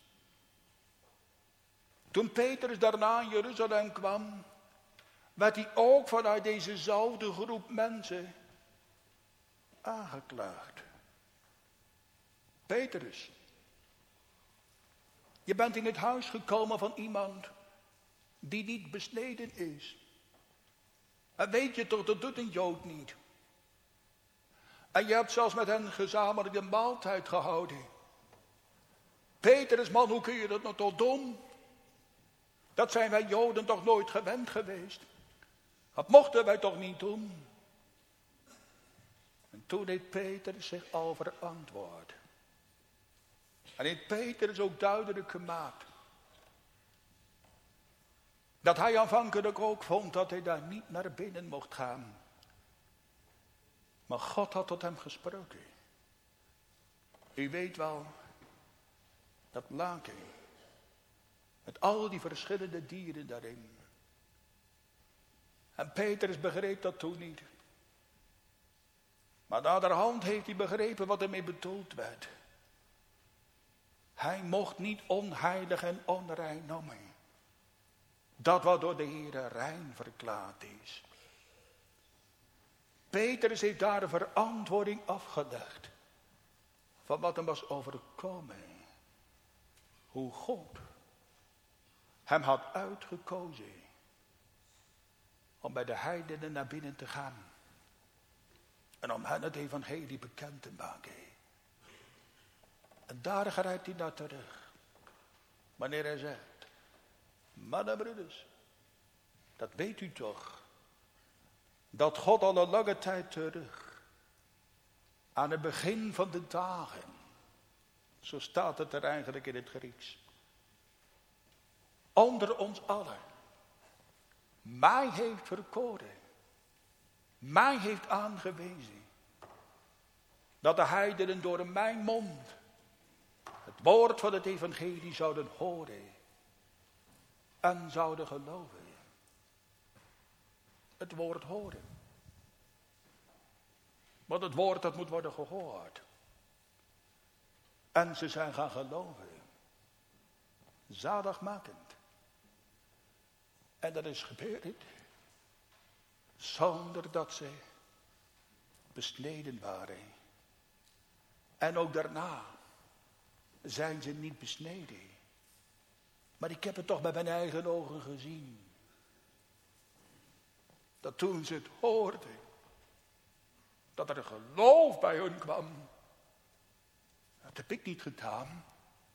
Toen Petrus daarna in Jeruzalem kwam, werd hij ook vanuit dezezelfde groep mensen aangeklaagd. Petrus, je bent in het huis gekomen van iemand die niet besneden is. En weet je toch, dat doet een Jood niet. En je hebt zelfs met hen gezamenlijk een maaltijd gehouden. Petrus, man, hoe kun je dat nou toch doen? Dat zijn wij Joden toch nooit gewend geweest. Dat mochten wij toch niet doen? En toen heeft Petrus zich al verantwoord. En heeft Petrus ook duidelijk gemaakt dat hij aanvankelijk ook vond dat hij daar niet naar binnen mocht gaan. Maar God had tot hem gesproken. U weet wel, dat laken, met al die verschillende dieren daarin. En Petrus begreep dat toen niet. Maar naderhand heeft hij begrepen wat ermee bedoeld werd. Hij mocht niet onheilig en onrein noemen. Dat wat door de Heere rein verklaard is. Petrus heeft daar de verantwoording afgelegd. Van wat hem was overkomen. Hoe God hem had uitgekozen. Om bij de heidenen naar binnen te gaan. En om hen het evangelie bekend te maken. En daar grijpt hij naar terug. Wanneer hij zegt. Mannen, broeders. Dat weet u toch. Dat God al een lange tijd terug. Aan het begin van de dagen. Zo staat het er eigenlijk in het Grieks. Onder ons allen. Mij heeft verkoren. Mij heeft aangewezen. Dat de heidenen door mijn mond. Het woord van het evangelie zouden horen. En zouden geloven. Het woord horen. Want het woord dat moet worden gehoord. En ze zijn gaan geloven. Zaligmakend. En dat is gebeurd. Zonder dat ze besneden waren. En ook daarna zijn ze niet besneden. Maar ik heb het toch bij mijn eigen ogen gezien. Dat toen ze het hoorden. Dat er een geloof bij hun kwam. Dat heb ik niet gedaan.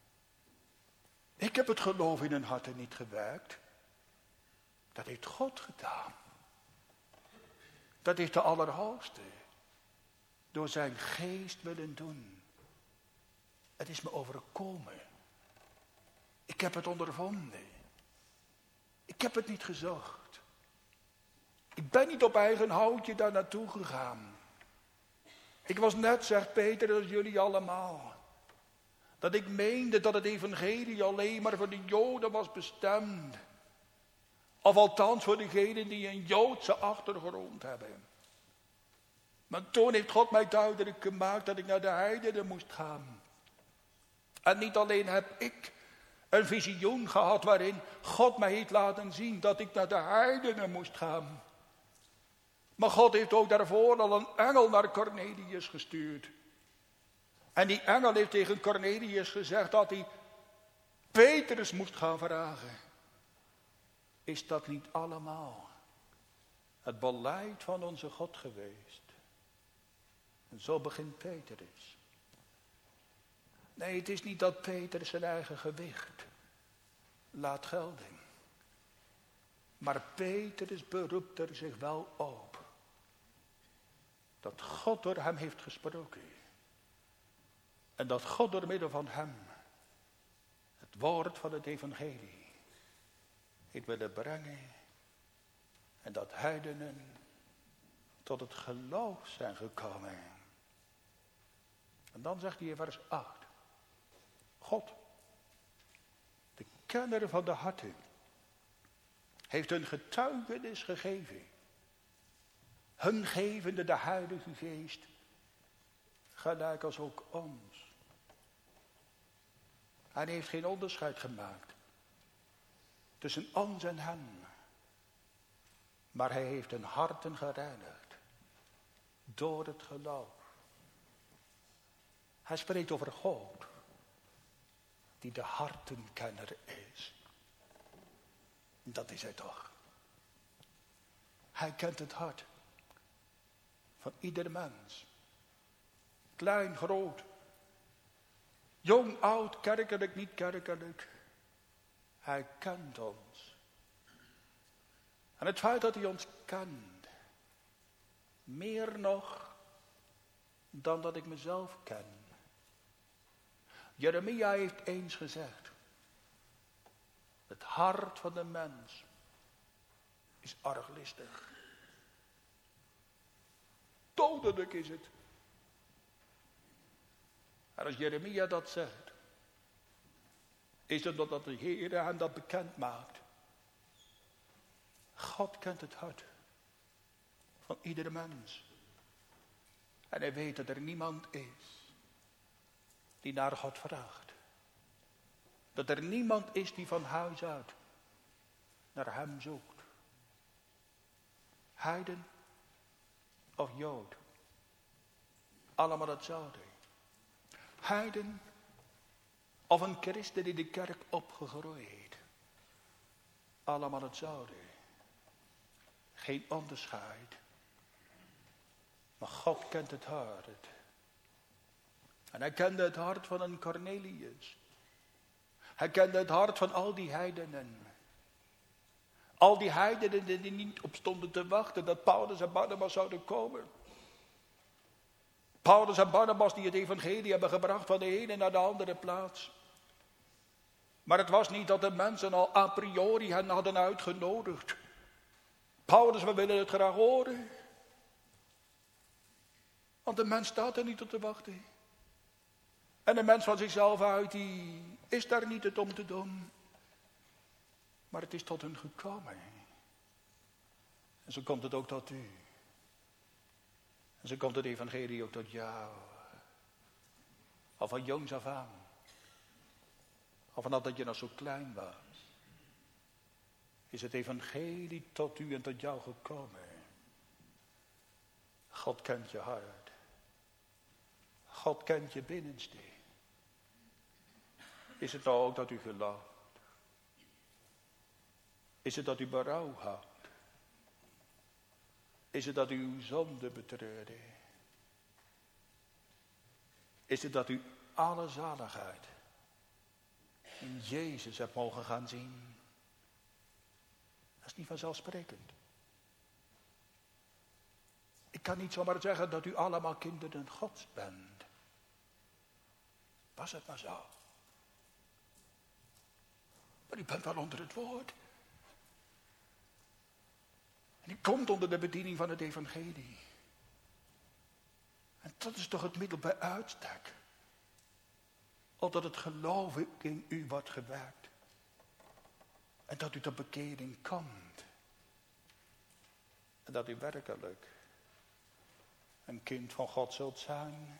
Ik heb het geloof in hun harten niet gewerkt. Dat heeft God gedaan. Dat heeft de Allerhoogste. Door zijn geest willen doen. Het is me overkomen. Ik heb het ondervonden. Ik heb het niet gezocht. Ik ben niet op eigen houtje daar naartoe gegaan. Ik was net, zegt Peter, als jullie allemaal. Dat ik meende dat het evangelie alleen maar voor de Joden was bestemd. Of althans voor degenen die een Joodse achtergrond hebben. Maar toen heeft God mij duidelijk gemaakt dat ik naar de heidenen moest gaan. En niet alleen heb ik een visioen gehad waarin God mij heeft laten zien dat ik naar de heidenen moest gaan. Maar God heeft ook daarvoor al een engel naar Cornelius gestuurd. En die engel heeft tegen Cornelius gezegd dat hij Petrus moest gaan vragen. Is dat niet allemaal het beleid van onze God geweest? En zo begint Petrus. Nee, het is niet dat Petrus zijn eigen gewicht laat gelden. Maar Petrus beroept er zich wel op. Dat God door hem heeft gesproken. En dat God door middel van hem het woord van het evangelie heeft willen brengen. En dat heidenen tot het geloof zijn gekomen. En dan zegt hij in vers acht. God, de kenner van de harten, heeft hun getuigenis gegeven. Hun gevende de Heilige Geest, gelijk als ook ons. Hij heeft geen onderscheid gemaakt tussen ons en hen. Maar hij heeft hun harten gereinigd door het geloof. Hij spreekt over God, die de hartenkenner is. Dat is hij toch. Hij kent het hart van ieder mens. Klein, groot. Jong, oud, kerkelijk, niet kerkelijk. Hij kent ons. En het feit dat hij ons kent. Meer nog dan dat ik mezelf ken. Jeremia heeft eens gezegd. Het hart van de mens is arglistig. Dodelijk is het. En als Jeremia dat zegt, is het omdat de Heer hem dat bekend maakt. God kent het hart van iedere mens. En hij weet dat er niemand is die naar God vraagt. Dat er niemand is die van huis uit naar hem zoekt. Heiden of Jood. Allemaal hetzelfde. Heiden of een christen die de kerk opgegroeid. Allemaal hetzelfde. Geen onderscheid. Maar God kent het hart. En hij kende het hart van een Cornelius. Hij kende het hart van al die heidenen. Al die heidenen die niet op stonden te wachten dat Paulus en Barnabas zouden komen. Paulus en Barnabas die het evangelie hebben gebracht van de ene naar de andere plaats. Maar het was niet dat de mensen al a priori hen hadden uitgenodigd. Paulus, we willen het graag horen. Want de mens staat er niet op te wachten. En de mens van zichzelf uit, die is daar niet het om te doen. Maar het is tot hen gekomen. En zo komt het ook tot u. En zo komt het evangelie ook tot jou. Al van jongs af aan. Al vanaf dat je nog zo klein was. Is het evangelie tot u en tot jou gekomen. God kent je hart. God kent je binnenste. Is het nou ook dat u gelooft? Is het dat u berouw houdt? Is het dat u uw zonde betreurde? Is het dat u alle zaligheid in Jezus hebt mogen gaan zien? Dat is niet vanzelfsprekend. Ik kan niet zomaar zeggen dat u allemaal kinderen Gods bent. Was het maar zo. Maar u bent wel onder het woord. En u komt onder de bediening van het evangelie. En dat is toch het middel bij uitstek. Opdat het geloof in u wordt gewerkt. En dat u tot bekering komt. En dat u werkelijk een kind van God zult zijn.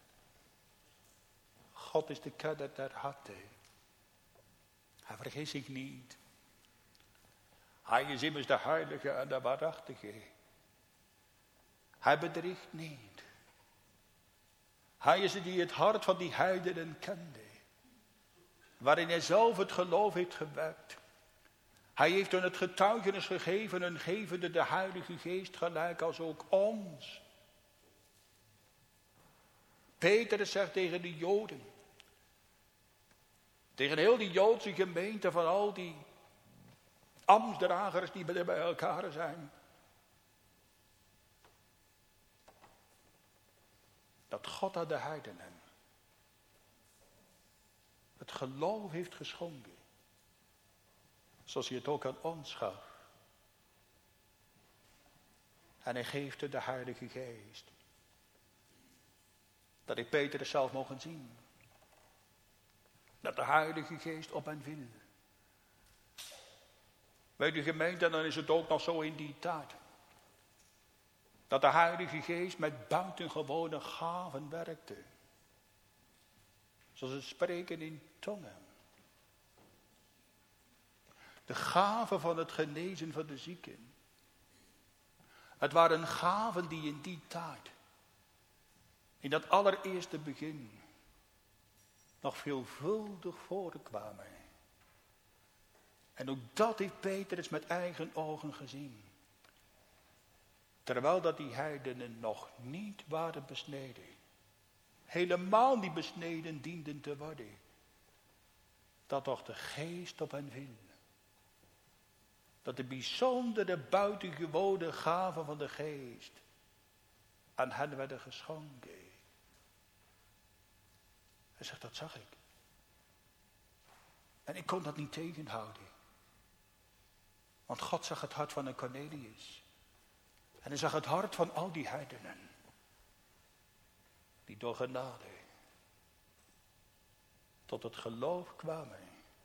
God is de kenner der harten. Hij vergist zich niet. Hij is immers de heilige en de waarachtige. Hij bedriegt niet. Hij is het die het hart van die heidenen kende. Waarin hij zelf het geloof heeft gewekt. Hij heeft hun het getuigenis gegeven en gevende de Heilige Geest gelijk als ook ons. Petrus zegt tegen de Joden. Tegen heel die Joodse gemeente van al die ambtsdragers die bij elkaar zijn. Dat God aan de heidenen het geloof heeft geschonken. Zoals hij het ook aan ons gaf. En hij geeft het de Heilige Geest. Dat ik Petrus zelf mogen zien. Dat de Heilige Geest op hen viel. Bij de gemeente, dan is het ook nog zo in die tijd. Dat de Heilige Geest met buitengewone gaven werkte. Zoals het spreken in tongen. De gaven van het genezen van de zieken. Het waren gaven die in die tijd, in dat allereerste begin, nog veelvuldig voorkwamen. En ook dat heeft Petrus met eigen ogen gezien. Terwijl dat die heidenen nog niet waren besneden. Helemaal niet besneden dienden te worden. Dat toch de geest op hen viel. Dat de bijzondere buitengewone gaven van de geest aan hen werden geschonken. Hij zegt, dat zag ik. En ik kon dat niet tegenhouden. Want God zag het hart van een Cornelius. En hij zag het hart van al die heidenen. Die door genade tot het geloof kwamen.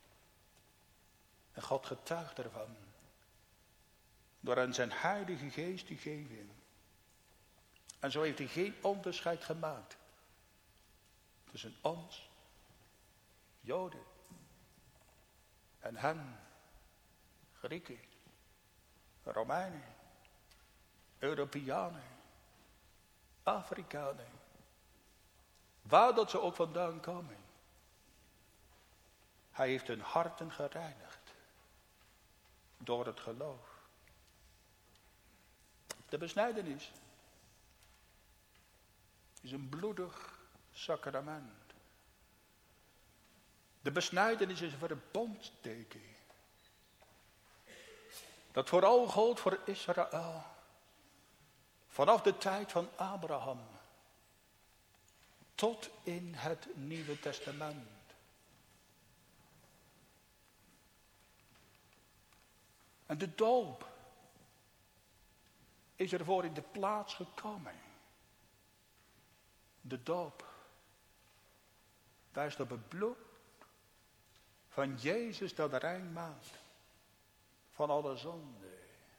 En God getuigt ervan. Door aan zijn heilige geest te geven. En zo heeft hij geen onderscheid gemaakt tussen ons, Joden, en hen, Grieken, Romeinen, Europeanen, Afrikanen. Waar dat ze ook vandaan komen. Hij heeft hun harten gereinigd. Door het geloof. De besnijdenis is een bloedig sacrament. De besnijdenis is een verbondsteken. Dat vooral gold voor Israël. Vanaf de tijd van Abraham. Tot in het Nieuwe Testament. En de doop is ervoor in de plaats gekomen. De doop wijst op het bloed van Jezus dat rein maakt van alle zonde.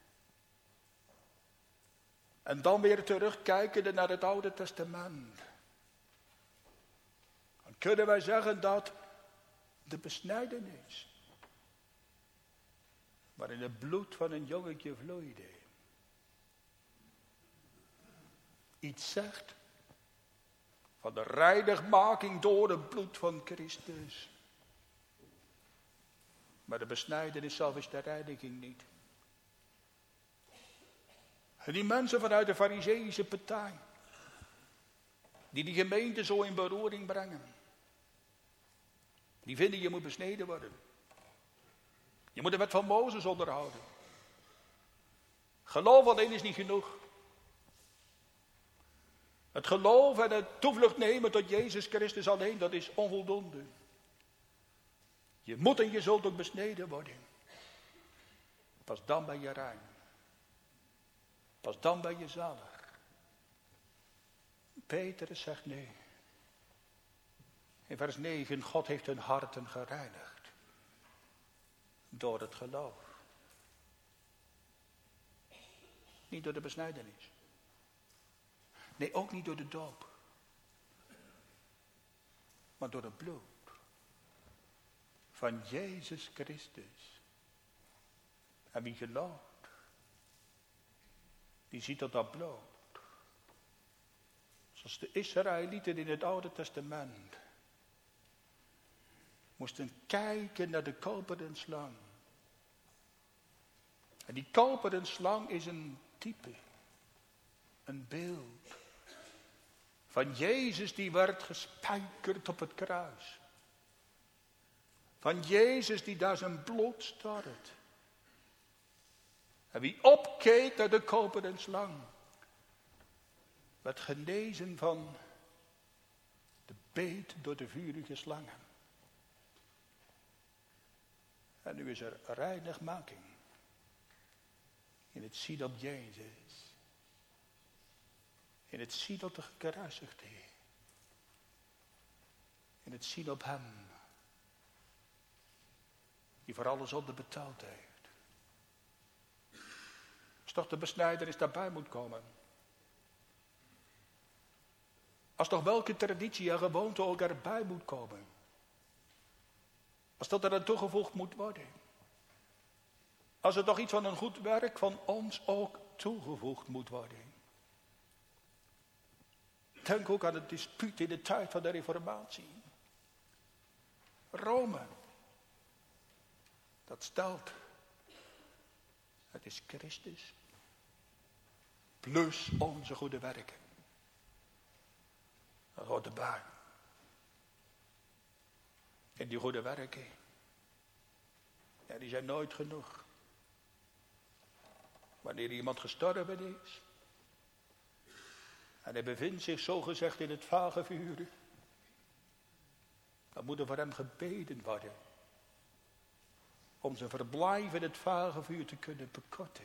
En dan weer terugkijkende naar het Oude Testament. Dan kunnen wij zeggen dat de besnijdenis, waarin het bloed van een jongetje vloeide, iets zegt van de reinigmaking door het bloed van Christus. Maar de besnijdenis zelf is de reiniging niet. En die mensen vanuit de Farizeïsche partij, die die gemeente zo in beroering brengen, die vinden je moet besneden worden. Je moet de wet van Mozes onderhouden. Geloof alleen is niet genoeg. Het geloof en het toevlucht nemen tot Jezus Christus alleen, dat is onvoldoende. Je moet en je zult ook besneden worden. Pas dan ben je rein. Pas dan ben je zalig. Petrus zegt nee. In vers negen, God heeft hun harten gereinigd. Door het geloof. Niet door de besnijdenis. Nee, ook niet door de doop. Maar door het bloed. Van Jezus Christus. En wie gelooft. Die ziet dat dat bloed. Zoals de Israëlieten in het Oude Testament. Moesten kijken naar de koperen slang. En die koperen slang is een type. Een beeld. Van Jezus die werd gespijkerd op het kruis. Van Jezus die daar zijn bloed stort. En wie opkeek naar de koperen slang. Werd genezen van de beet door de vurige slangen. En nu is er reinigmaking. In het zien op Jezus. In het zien op de gekruisigde. In het zien op hem. Die voor alle zonde betaald heeft. Als toch de besnijdenis daarbij moet komen. Als toch welke traditie en gewoonte ook erbij moet komen. Als dat er aan toegevoegd moet worden. Als er toch iets van een goed werk van ons ook toegevoegd moet worden. Denk ook aan het dispuut in de tijd van de Reformatie. Rome. Dat stelt. Het is Christus. Plus onze goede werken. Dat hoort erbij. En die goede werken. Ja, die zijn nooit genoeg. Wanneer iemand gestorven is. En hij bevindt zich zogezegd in het vage vuur. Dan moet er voor hem gebeden worden. Om zijn verblijf in het vage vuur te kunnen bekorten.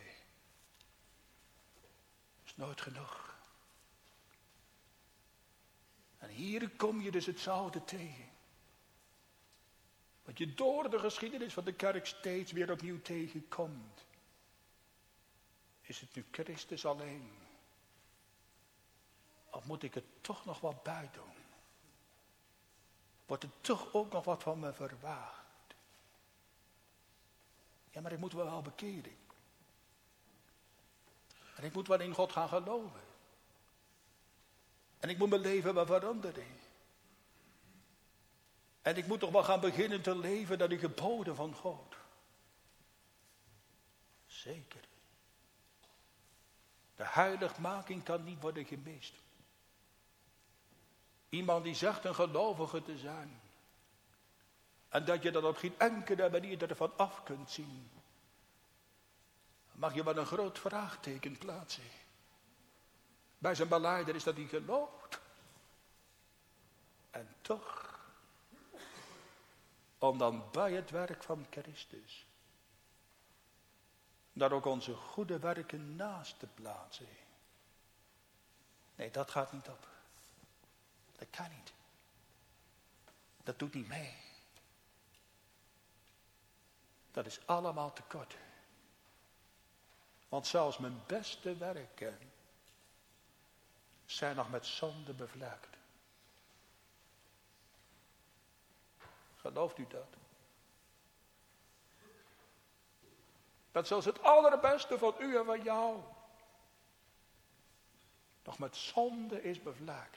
Dat is nooit genoeg. En hier kom je dus hetzelfde tegen. Wat je door de geschiedenis van de kerk steeds weer opnieuw tegenkomt. Is het nu Christus alleen. Of moet ik er toch nog wat bij doen? Wordt er toch ook nog wat van me verwacht? Ja, maar ik moet wel wel bekeren. En ik moet wel in God gaan geloven. En ik moet mijn leven wel veranderen. En ik moet toch wel gaan beginnen te leven naar de geboden van God. Zeker. De heiligmaking kan niet worden gemist. Iemand die zegt een gelovige te zijn. En dat je dat op geen enkele manier ervan af kunt zien. Mag je wel een groot vraagteken plaatsen. Bij zijn belijder is dat hij gelooft. En toch, om dan bij het werk van Christus, daar ook onze goede werken naast te plaatsen. Nee, dat gaat niet op. Dat kan niet. Dat doet niet mee. Dat is allemaal te kort. Want zelfs mijn beste werken zijn nog met zonde bevlekt. Gelooft u dat? Dat zelfs het allerbeste van u en van jou nog met zonde is bevlekt.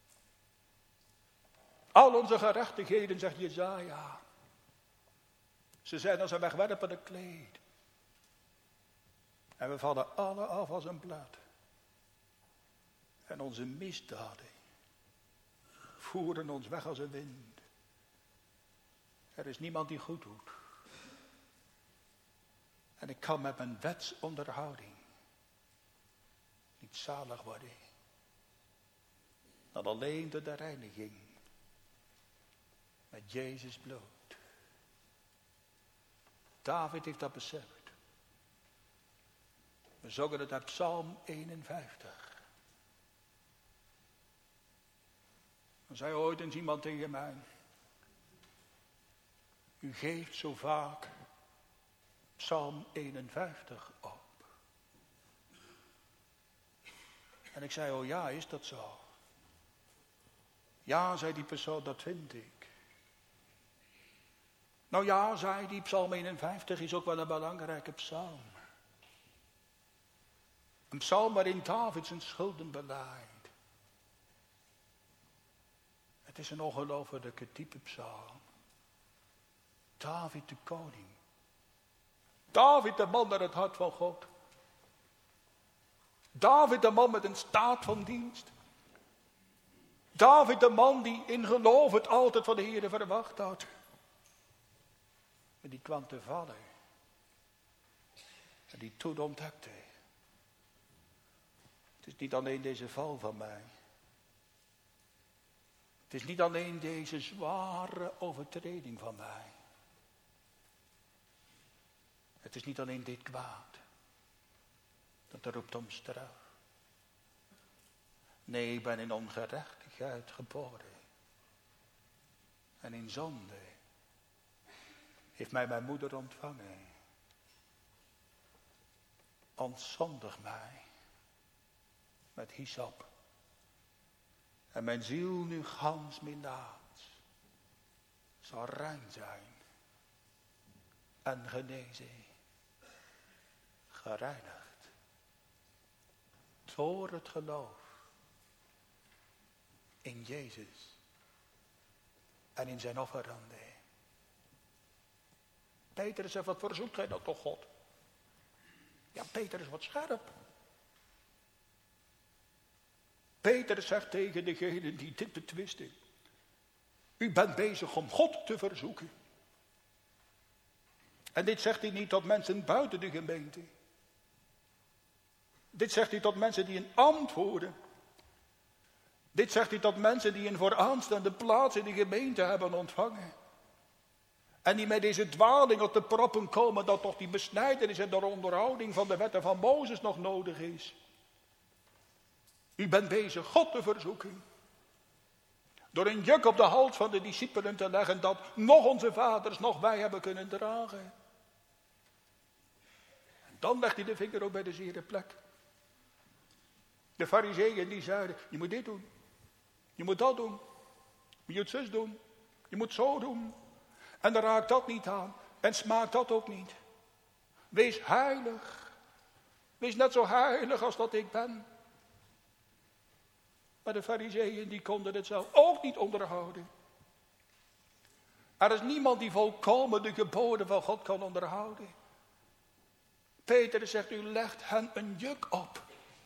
Al onze gerechtigheden, zegt Jesaja, ze zijn als een wegwerpende kleed. En we vallen alle af als een blad. En onze misdaden voeren ons weg als een wind. Er is niemand die goed doet. En ik kan met mijn wetsonderhouding niet zalig worden. Dan alleen door de reiniging met Jezus bloed. David heeft dat beseft. We zongen het uit Psalm eenenvijftig. Dan zei ooit eens iemand tegen mij: u geeft zo vaak Psalm eenenvijftig op. En ik zei: oh ja, is dat zo? Ja, zei die persoon, dat vind ik. Nou ja, zei die, Psalm eenenvijftig is ook wel een belangrijke psalm. Een psalm waarin David zijn schulden belijdt. Het is een ongelofelijke diepe psalm. David de koning. David de man naar het hart van God. David de man met een staat van dienst. David de man die in geloof het altijd van de Heere verwacht had. En die kwam te vallen. En die toen ontdekte: het is niet alleen deze val van mij. Het is niet alleen deze zware overtreding van mij. Het is niet alleen dit kwaad dat er roept om straf. Nee, ik ben in ongerechtigheid geboren. En in zonde heeft mij mijn moeder ontvangen. Ontzondig mij met hyssop. En mijn ziel nu gans melaats zal rein zijn en genezen, gereinigd door het geloof in Jezus en in zijn offerande. Petrus zegt: wat verzoekt gij nou toch God? Ja, Petrus wat scherp. Petrus zegt tegen degene die dit betwisten: u bent bezig om God te verzoeken. En dit zegt hij niet tot mensen buiten de gemeente. Dit zegt hij tot mensen die een ambt voeren. Dit zegt hij tot mensen die een vooraanstaande plaats in de gemeente hebben ontvangen. En die met deze dwaling op de proppen komen dat toch die besnijdenis en de onderhouding van de wetten van Mozes nog nodig is. U bent bezig God te verzoeken. Door een juk op de hals van de discipelen te leggen dat nog onze vaders, nog wij hebben kunnen dragen. En dan legt hij de vinger ook bij de zere plek. De farizeeën die zeiden, je moet dit doen. Je moet dat doen. Je moet het zus doen. Je moet zo doen. En dan raakt dat niet aan. En smaakt dat ook niet. Wees heilig. Wees net zo heilig als dat ik ben. Maar de farizeeën die konden het zelf ook niet onderhouden. Er is niemand die volkomen de geboden van God kan onderhouden. Peter zegt, u legt hen een juk op.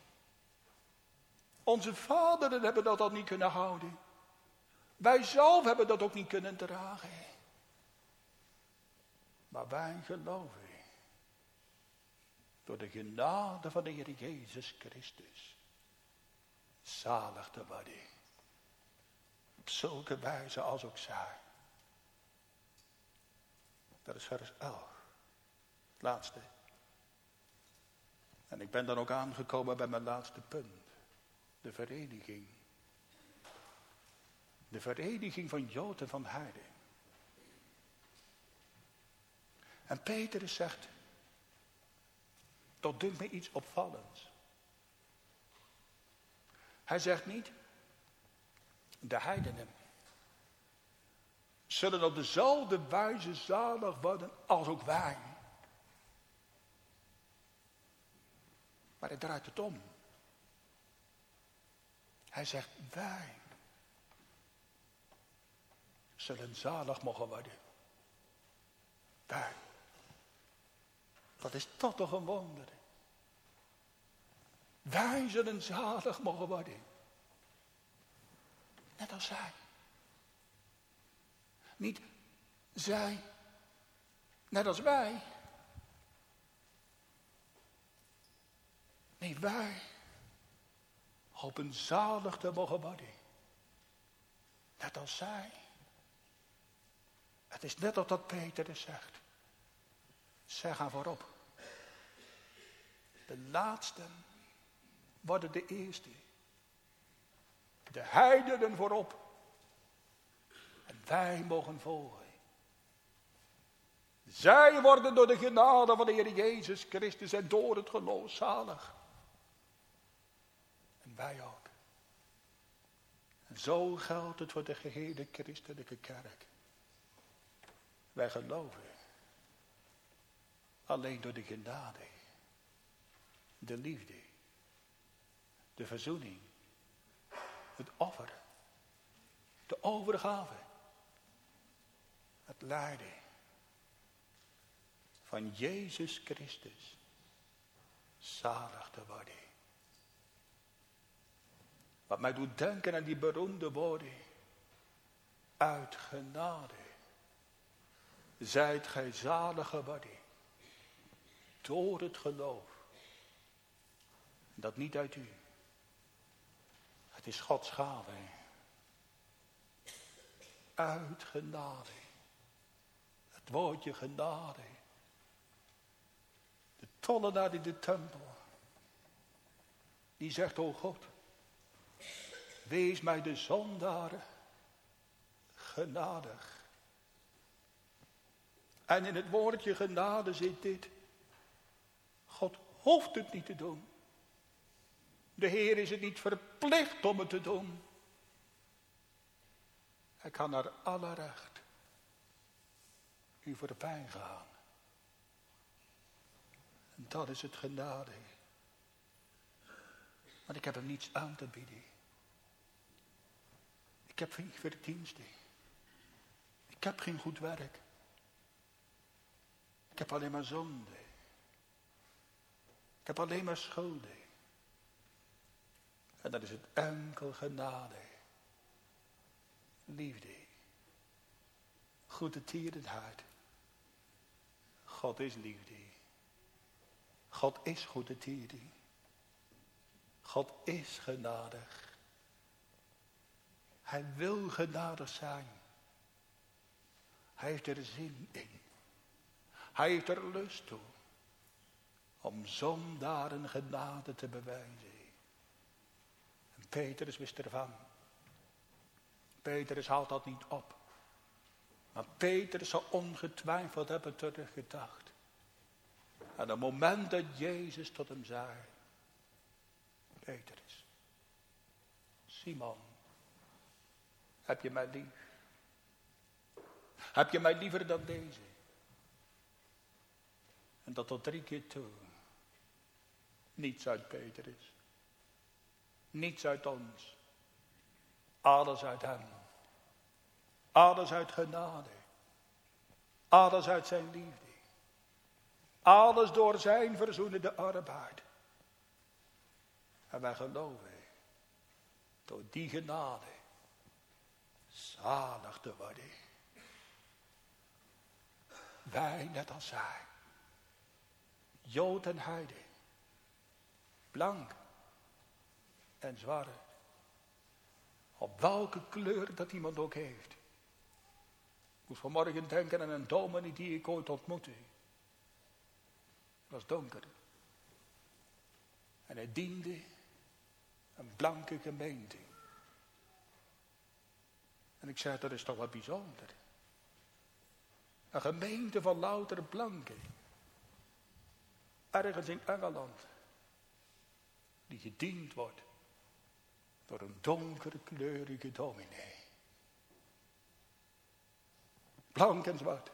Onze vaderen hebben dat al niet kunnen houden. Wij zelf hebben dat ook niet kunnen dragen. Maar wij geloven. Door de genade van de Heer Jezus Christus. Zalig te worden. Op zulke wijze als ook zij. Dat is vers elf. Het laatste. En ik ben dan ook aangekomen bij mijn laatste punt. De vereniging. De vereniging van Jood en van Heiden. En Petrus zegt, dat dunkt me iets opvallends. Hij zegt niet, de heidenen zullen op dezelfde wijze zalig worden als ook wij. Maar hij draait het om. Hij zegt, wij zullen zalig mogen worden. Wij. Dat is toch toch een wonder. Wij zullen zalig mogen worden. Net als zij. Niet zij, net als wij. Nee, wij hopen zalig te mogen worden. Net als zij. Het is net als dat Petrus zegt. Zij gaan voorop. De laatsten worden de eerste. De heidenen voorop. En wij mogen volgen. Zij worden door de genade van de Heer Jezus Christus en door het geloof zalig. En wij ook. En zo geldt het voor de gehele christelijke kerk. Wij geloven. Alleen door de genade. De liefde. De verzoening. Het offer. De overgave. Het lijden. Van Jezus Christus. Zalig te worden. Wat mij doet denken aan die beroemde woorden. Uit genade. Zijt gij zalig geworden. Door het geloof. Dat niet uit u. Het is Gods gave. Uit genade. Het woordje genade. De tollenaar in de tempel. Die zegt, o God. Wees mij de zondaar genadig. En in het woordje genade zit dit. God hoeft het niet te doen. De Heer is het niet verplicht om het te doen. Hij kan naar alle recht u voorbij gaan. En dat is het genade. Want ik heb hem niets aan te bieden. Ik heb geen verdiensten. Ik heb geen goed werk. Ik heb alleen maar zonde. Ik heb alleen maar schulden. En dat is het enkel genade. Liefde. Goede tierenheid. God is liefde. God is goede tieren. God is genadig. Hij wil genadig zijn. Hij heeft er zin in. Hij heeft er lust toe. Om zondaren genade te bewijzen. En Petrus wist ervan. Petrus haalt dat niet op. Maar Petrus zal ongetwijfeld hebben teruggedacht. Aan het moment dat Jezus tot hem zei. Petrus. Simon, heb je mij lief? Heb je mij liever dan deze? En dat tot drie keer toe. Niets uit Petrus. Niets uit ons. Alles uit hem. Alles uit genade. Alles uit zijn liefde. Alles door zijn verzoenende arbeid. En wij geloven door die genade zalig te worden. Wij net als zij. Jood en heide. Blank en zwart. Op welke kleur dat iemand ook heeft. Ik moest vanmorgen denken aan een dominee die ik ooit ontmoette. Het was donker. En hij diende een blanke gemeente. En ik zei, dat is toch wat bijzonder. Een gemeente van louter blanken. Ergens in Engeland. Die gediend wordt door een donkerkleurige dominee. Blank en zwart.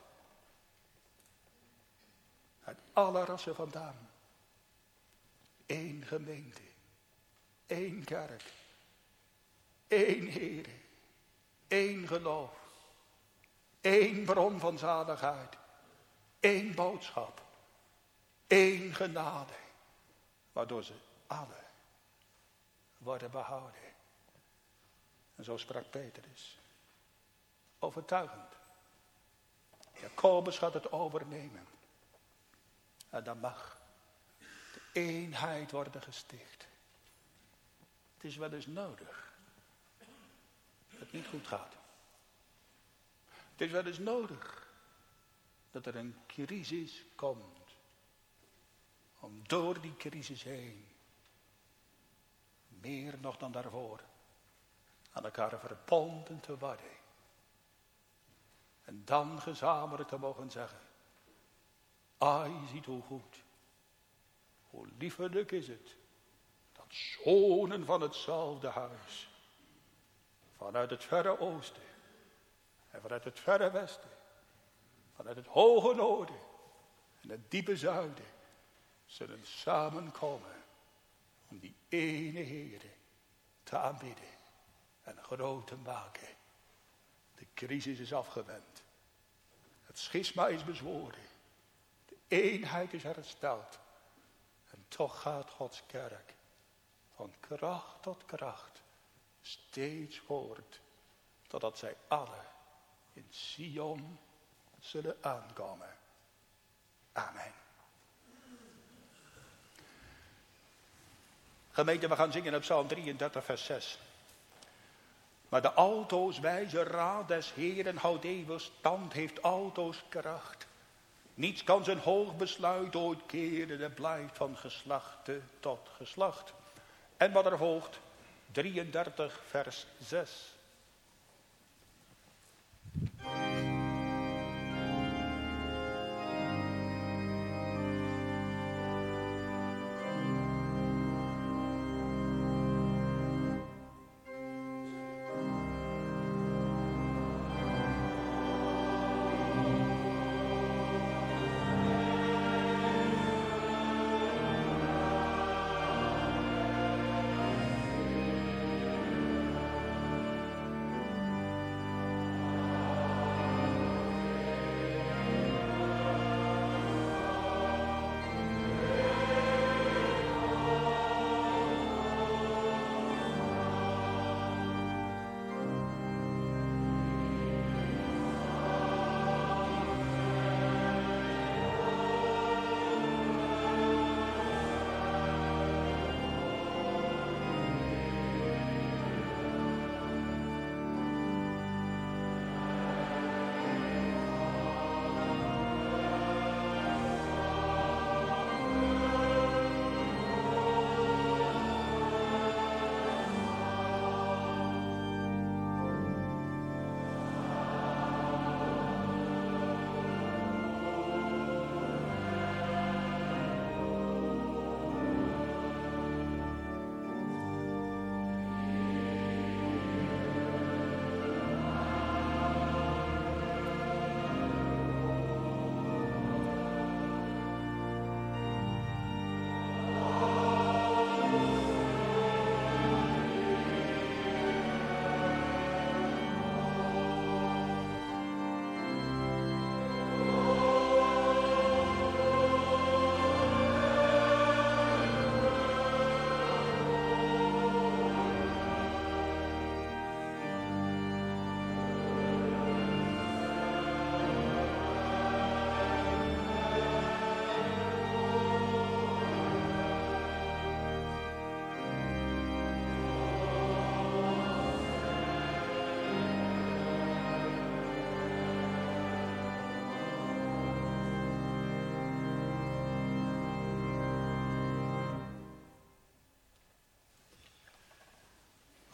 Uit alle rassen vandaan. Eén gemeente. Eén kerk. Eén Heer. Eén geloof. Eén bron van zaligheid. Eén boodschap. Eén genade. Waardoor ze alle worden behouden. En zo sprak Petrus. Overtuigend. Jacobus gaat het overnemen. En dan mag de eenheid worden gesticht. Het is wel eens nodig dat het niet goed gaat. Het is wel eens nodig dat er een crisis komt. Om door die crisis heen, meer nog dan daarvoor, aan elkaar verbonden te worden. En dan gezamenlijk te mogen zeggen, ah, je ziet hoe goed, hoe liefelijk is het, dat zonen van hetzelfde huis, vanuit het verre oosten, en vanuit het verre westen, vanuit het hoge noorden, en het diepe zuiden, zullen samenkomen, om die ene Heere te aanbidden, en groot te maken. De crisis is afgewend. Het schisma is bezworen. De eenheid is hersteld. En toch gaat Gods kerk van kracht tot kracht steeds voort. Totdat zij alle in Sion zullen aankomen. Amen. Gemeente, we gaan zingen op Psalm drieëndertig vers zes. Maar de altoos wijze raad des Heeren houdt eeuwig stand, heeft altoos kracht. Niets kan zijn hoog besluit ooit keren, het blijft van geslachte tot geslacht. En wat er volgt, drieëndertig vers zes.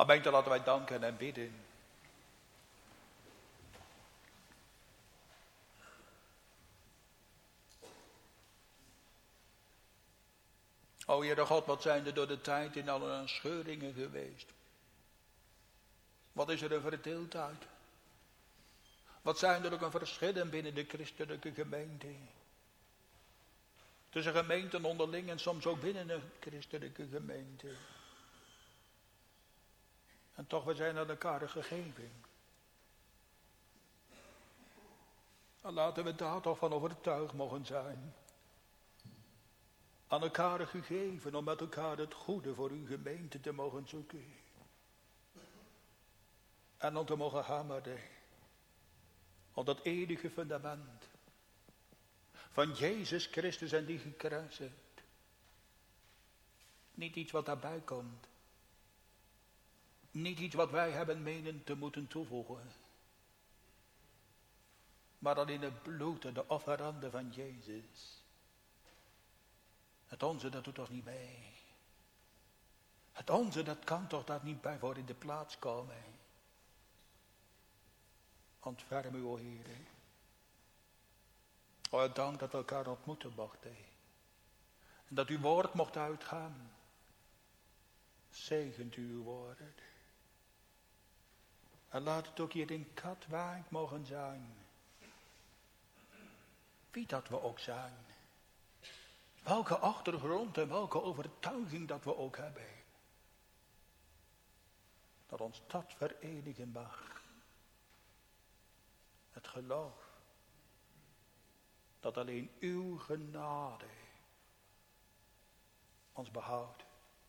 Gemeente, laten wij danken en bidden. O Heere God, wat zijn er door de tijd in alle scheuringen geweest. Wat is er een verdeeldheid. Wat zijn er ook een verschillen binnen de christelijke gemeente. Tussen gemeenten onderling en soms ook binnen een christelijke gemeente. En toch, we zijn aan elkaar gegeven. En laten we daar toch van overtuigd mogen zijn. Aan elkaar gegeven om met elkaar het goede voor uw gemeente te mogen zoeken. En om te mogen hameren op dat eeuwige fundament van Jezus Christus en die gekruisigd. Niet iets wat daarbij komt. Niet iets wat wij hebben menen te moeten toevoegen. Maar alleen het bloed en de offerande van Jezus. Het onze, dat doet toch niet mee. Het onze, dat kan toch dat niet bij voor in de plaats komen. Ontferm u, o Heere. O, dank dat we elkaar ontmoeten mochten. En dat uw woord mocht uitgaan. Zegent u uw woord. En laat het ook hier in Katwijk mogen zijn. Wie dat we ook zijn. Welke achtergrond en welke overtuiging dat we ook hebben. Dat ons dat verenigen mag. Het geloof. Dat alleen uw genade ons behoudt.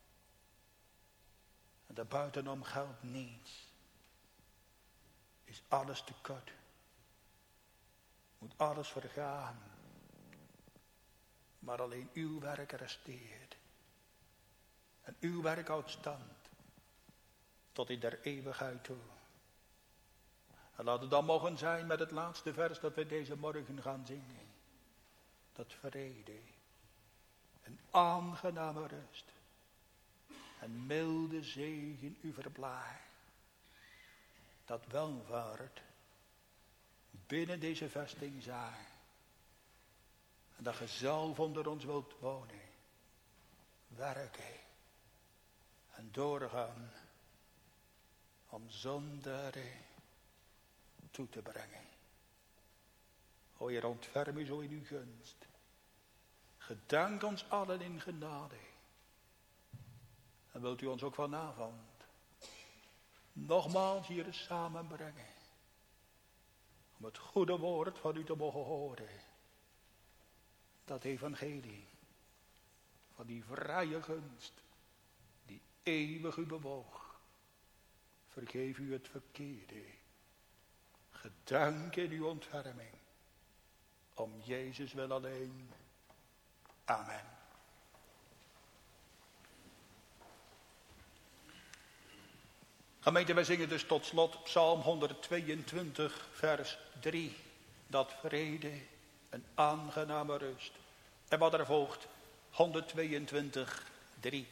En daarbuitenom geldt niets. Is alles te kort. Moet alles vergaan. Maar alleen uw werk resteert. En uw werk houdt stand. Tot in der eeuwigheid toe. En laat het dan mogen zijn met het laatste vers dat we deze morgen gaan zingen. Dat vrede. Een aangename rust. En milde zegen u verblaart. Dat welvaart binnen deze vesting zijn. En dat je zelf onder ons wilt wonen. Werken. En doorgaan. Om zondaren toe te brengen. O Heer, ontferm u zo in uw gunst. Gedank ons allen in genade. En wilt u ons ook vanavond nogmaals hier samenbrengen. Om het goede woord van u te mogen horen. Dat evangelie. Van die vrije gunst. Die eeuwig u bewoog. Vergeef u het verkeerde. Gedank in uw ontferming. Om Jezus wil alleen. Amen. Gemeente, wij zingen dus tot slot Psalm honderdtweeëntwintig, vers drie. Dat vrede, een aangename rust. En wat er volgt, honderdtweeëntwintig, drie.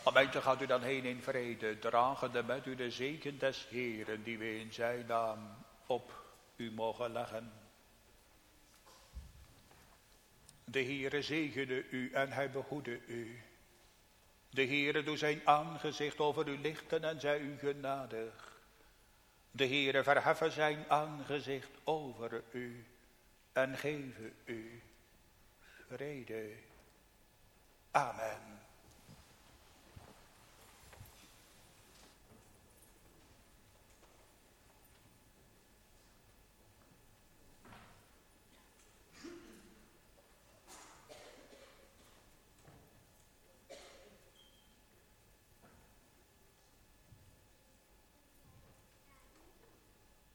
Gemeente, gaat u dan heen in vrede, dragende met u de zegen des Heeren, die we in zijn naam op u mogen leggen. De Heere zegene u en hij behoede u. De Heere doe zijn aangezicht over u lichten en zij u genadig. De Heere verheffen zijn aangezicht over u en geven u vrede.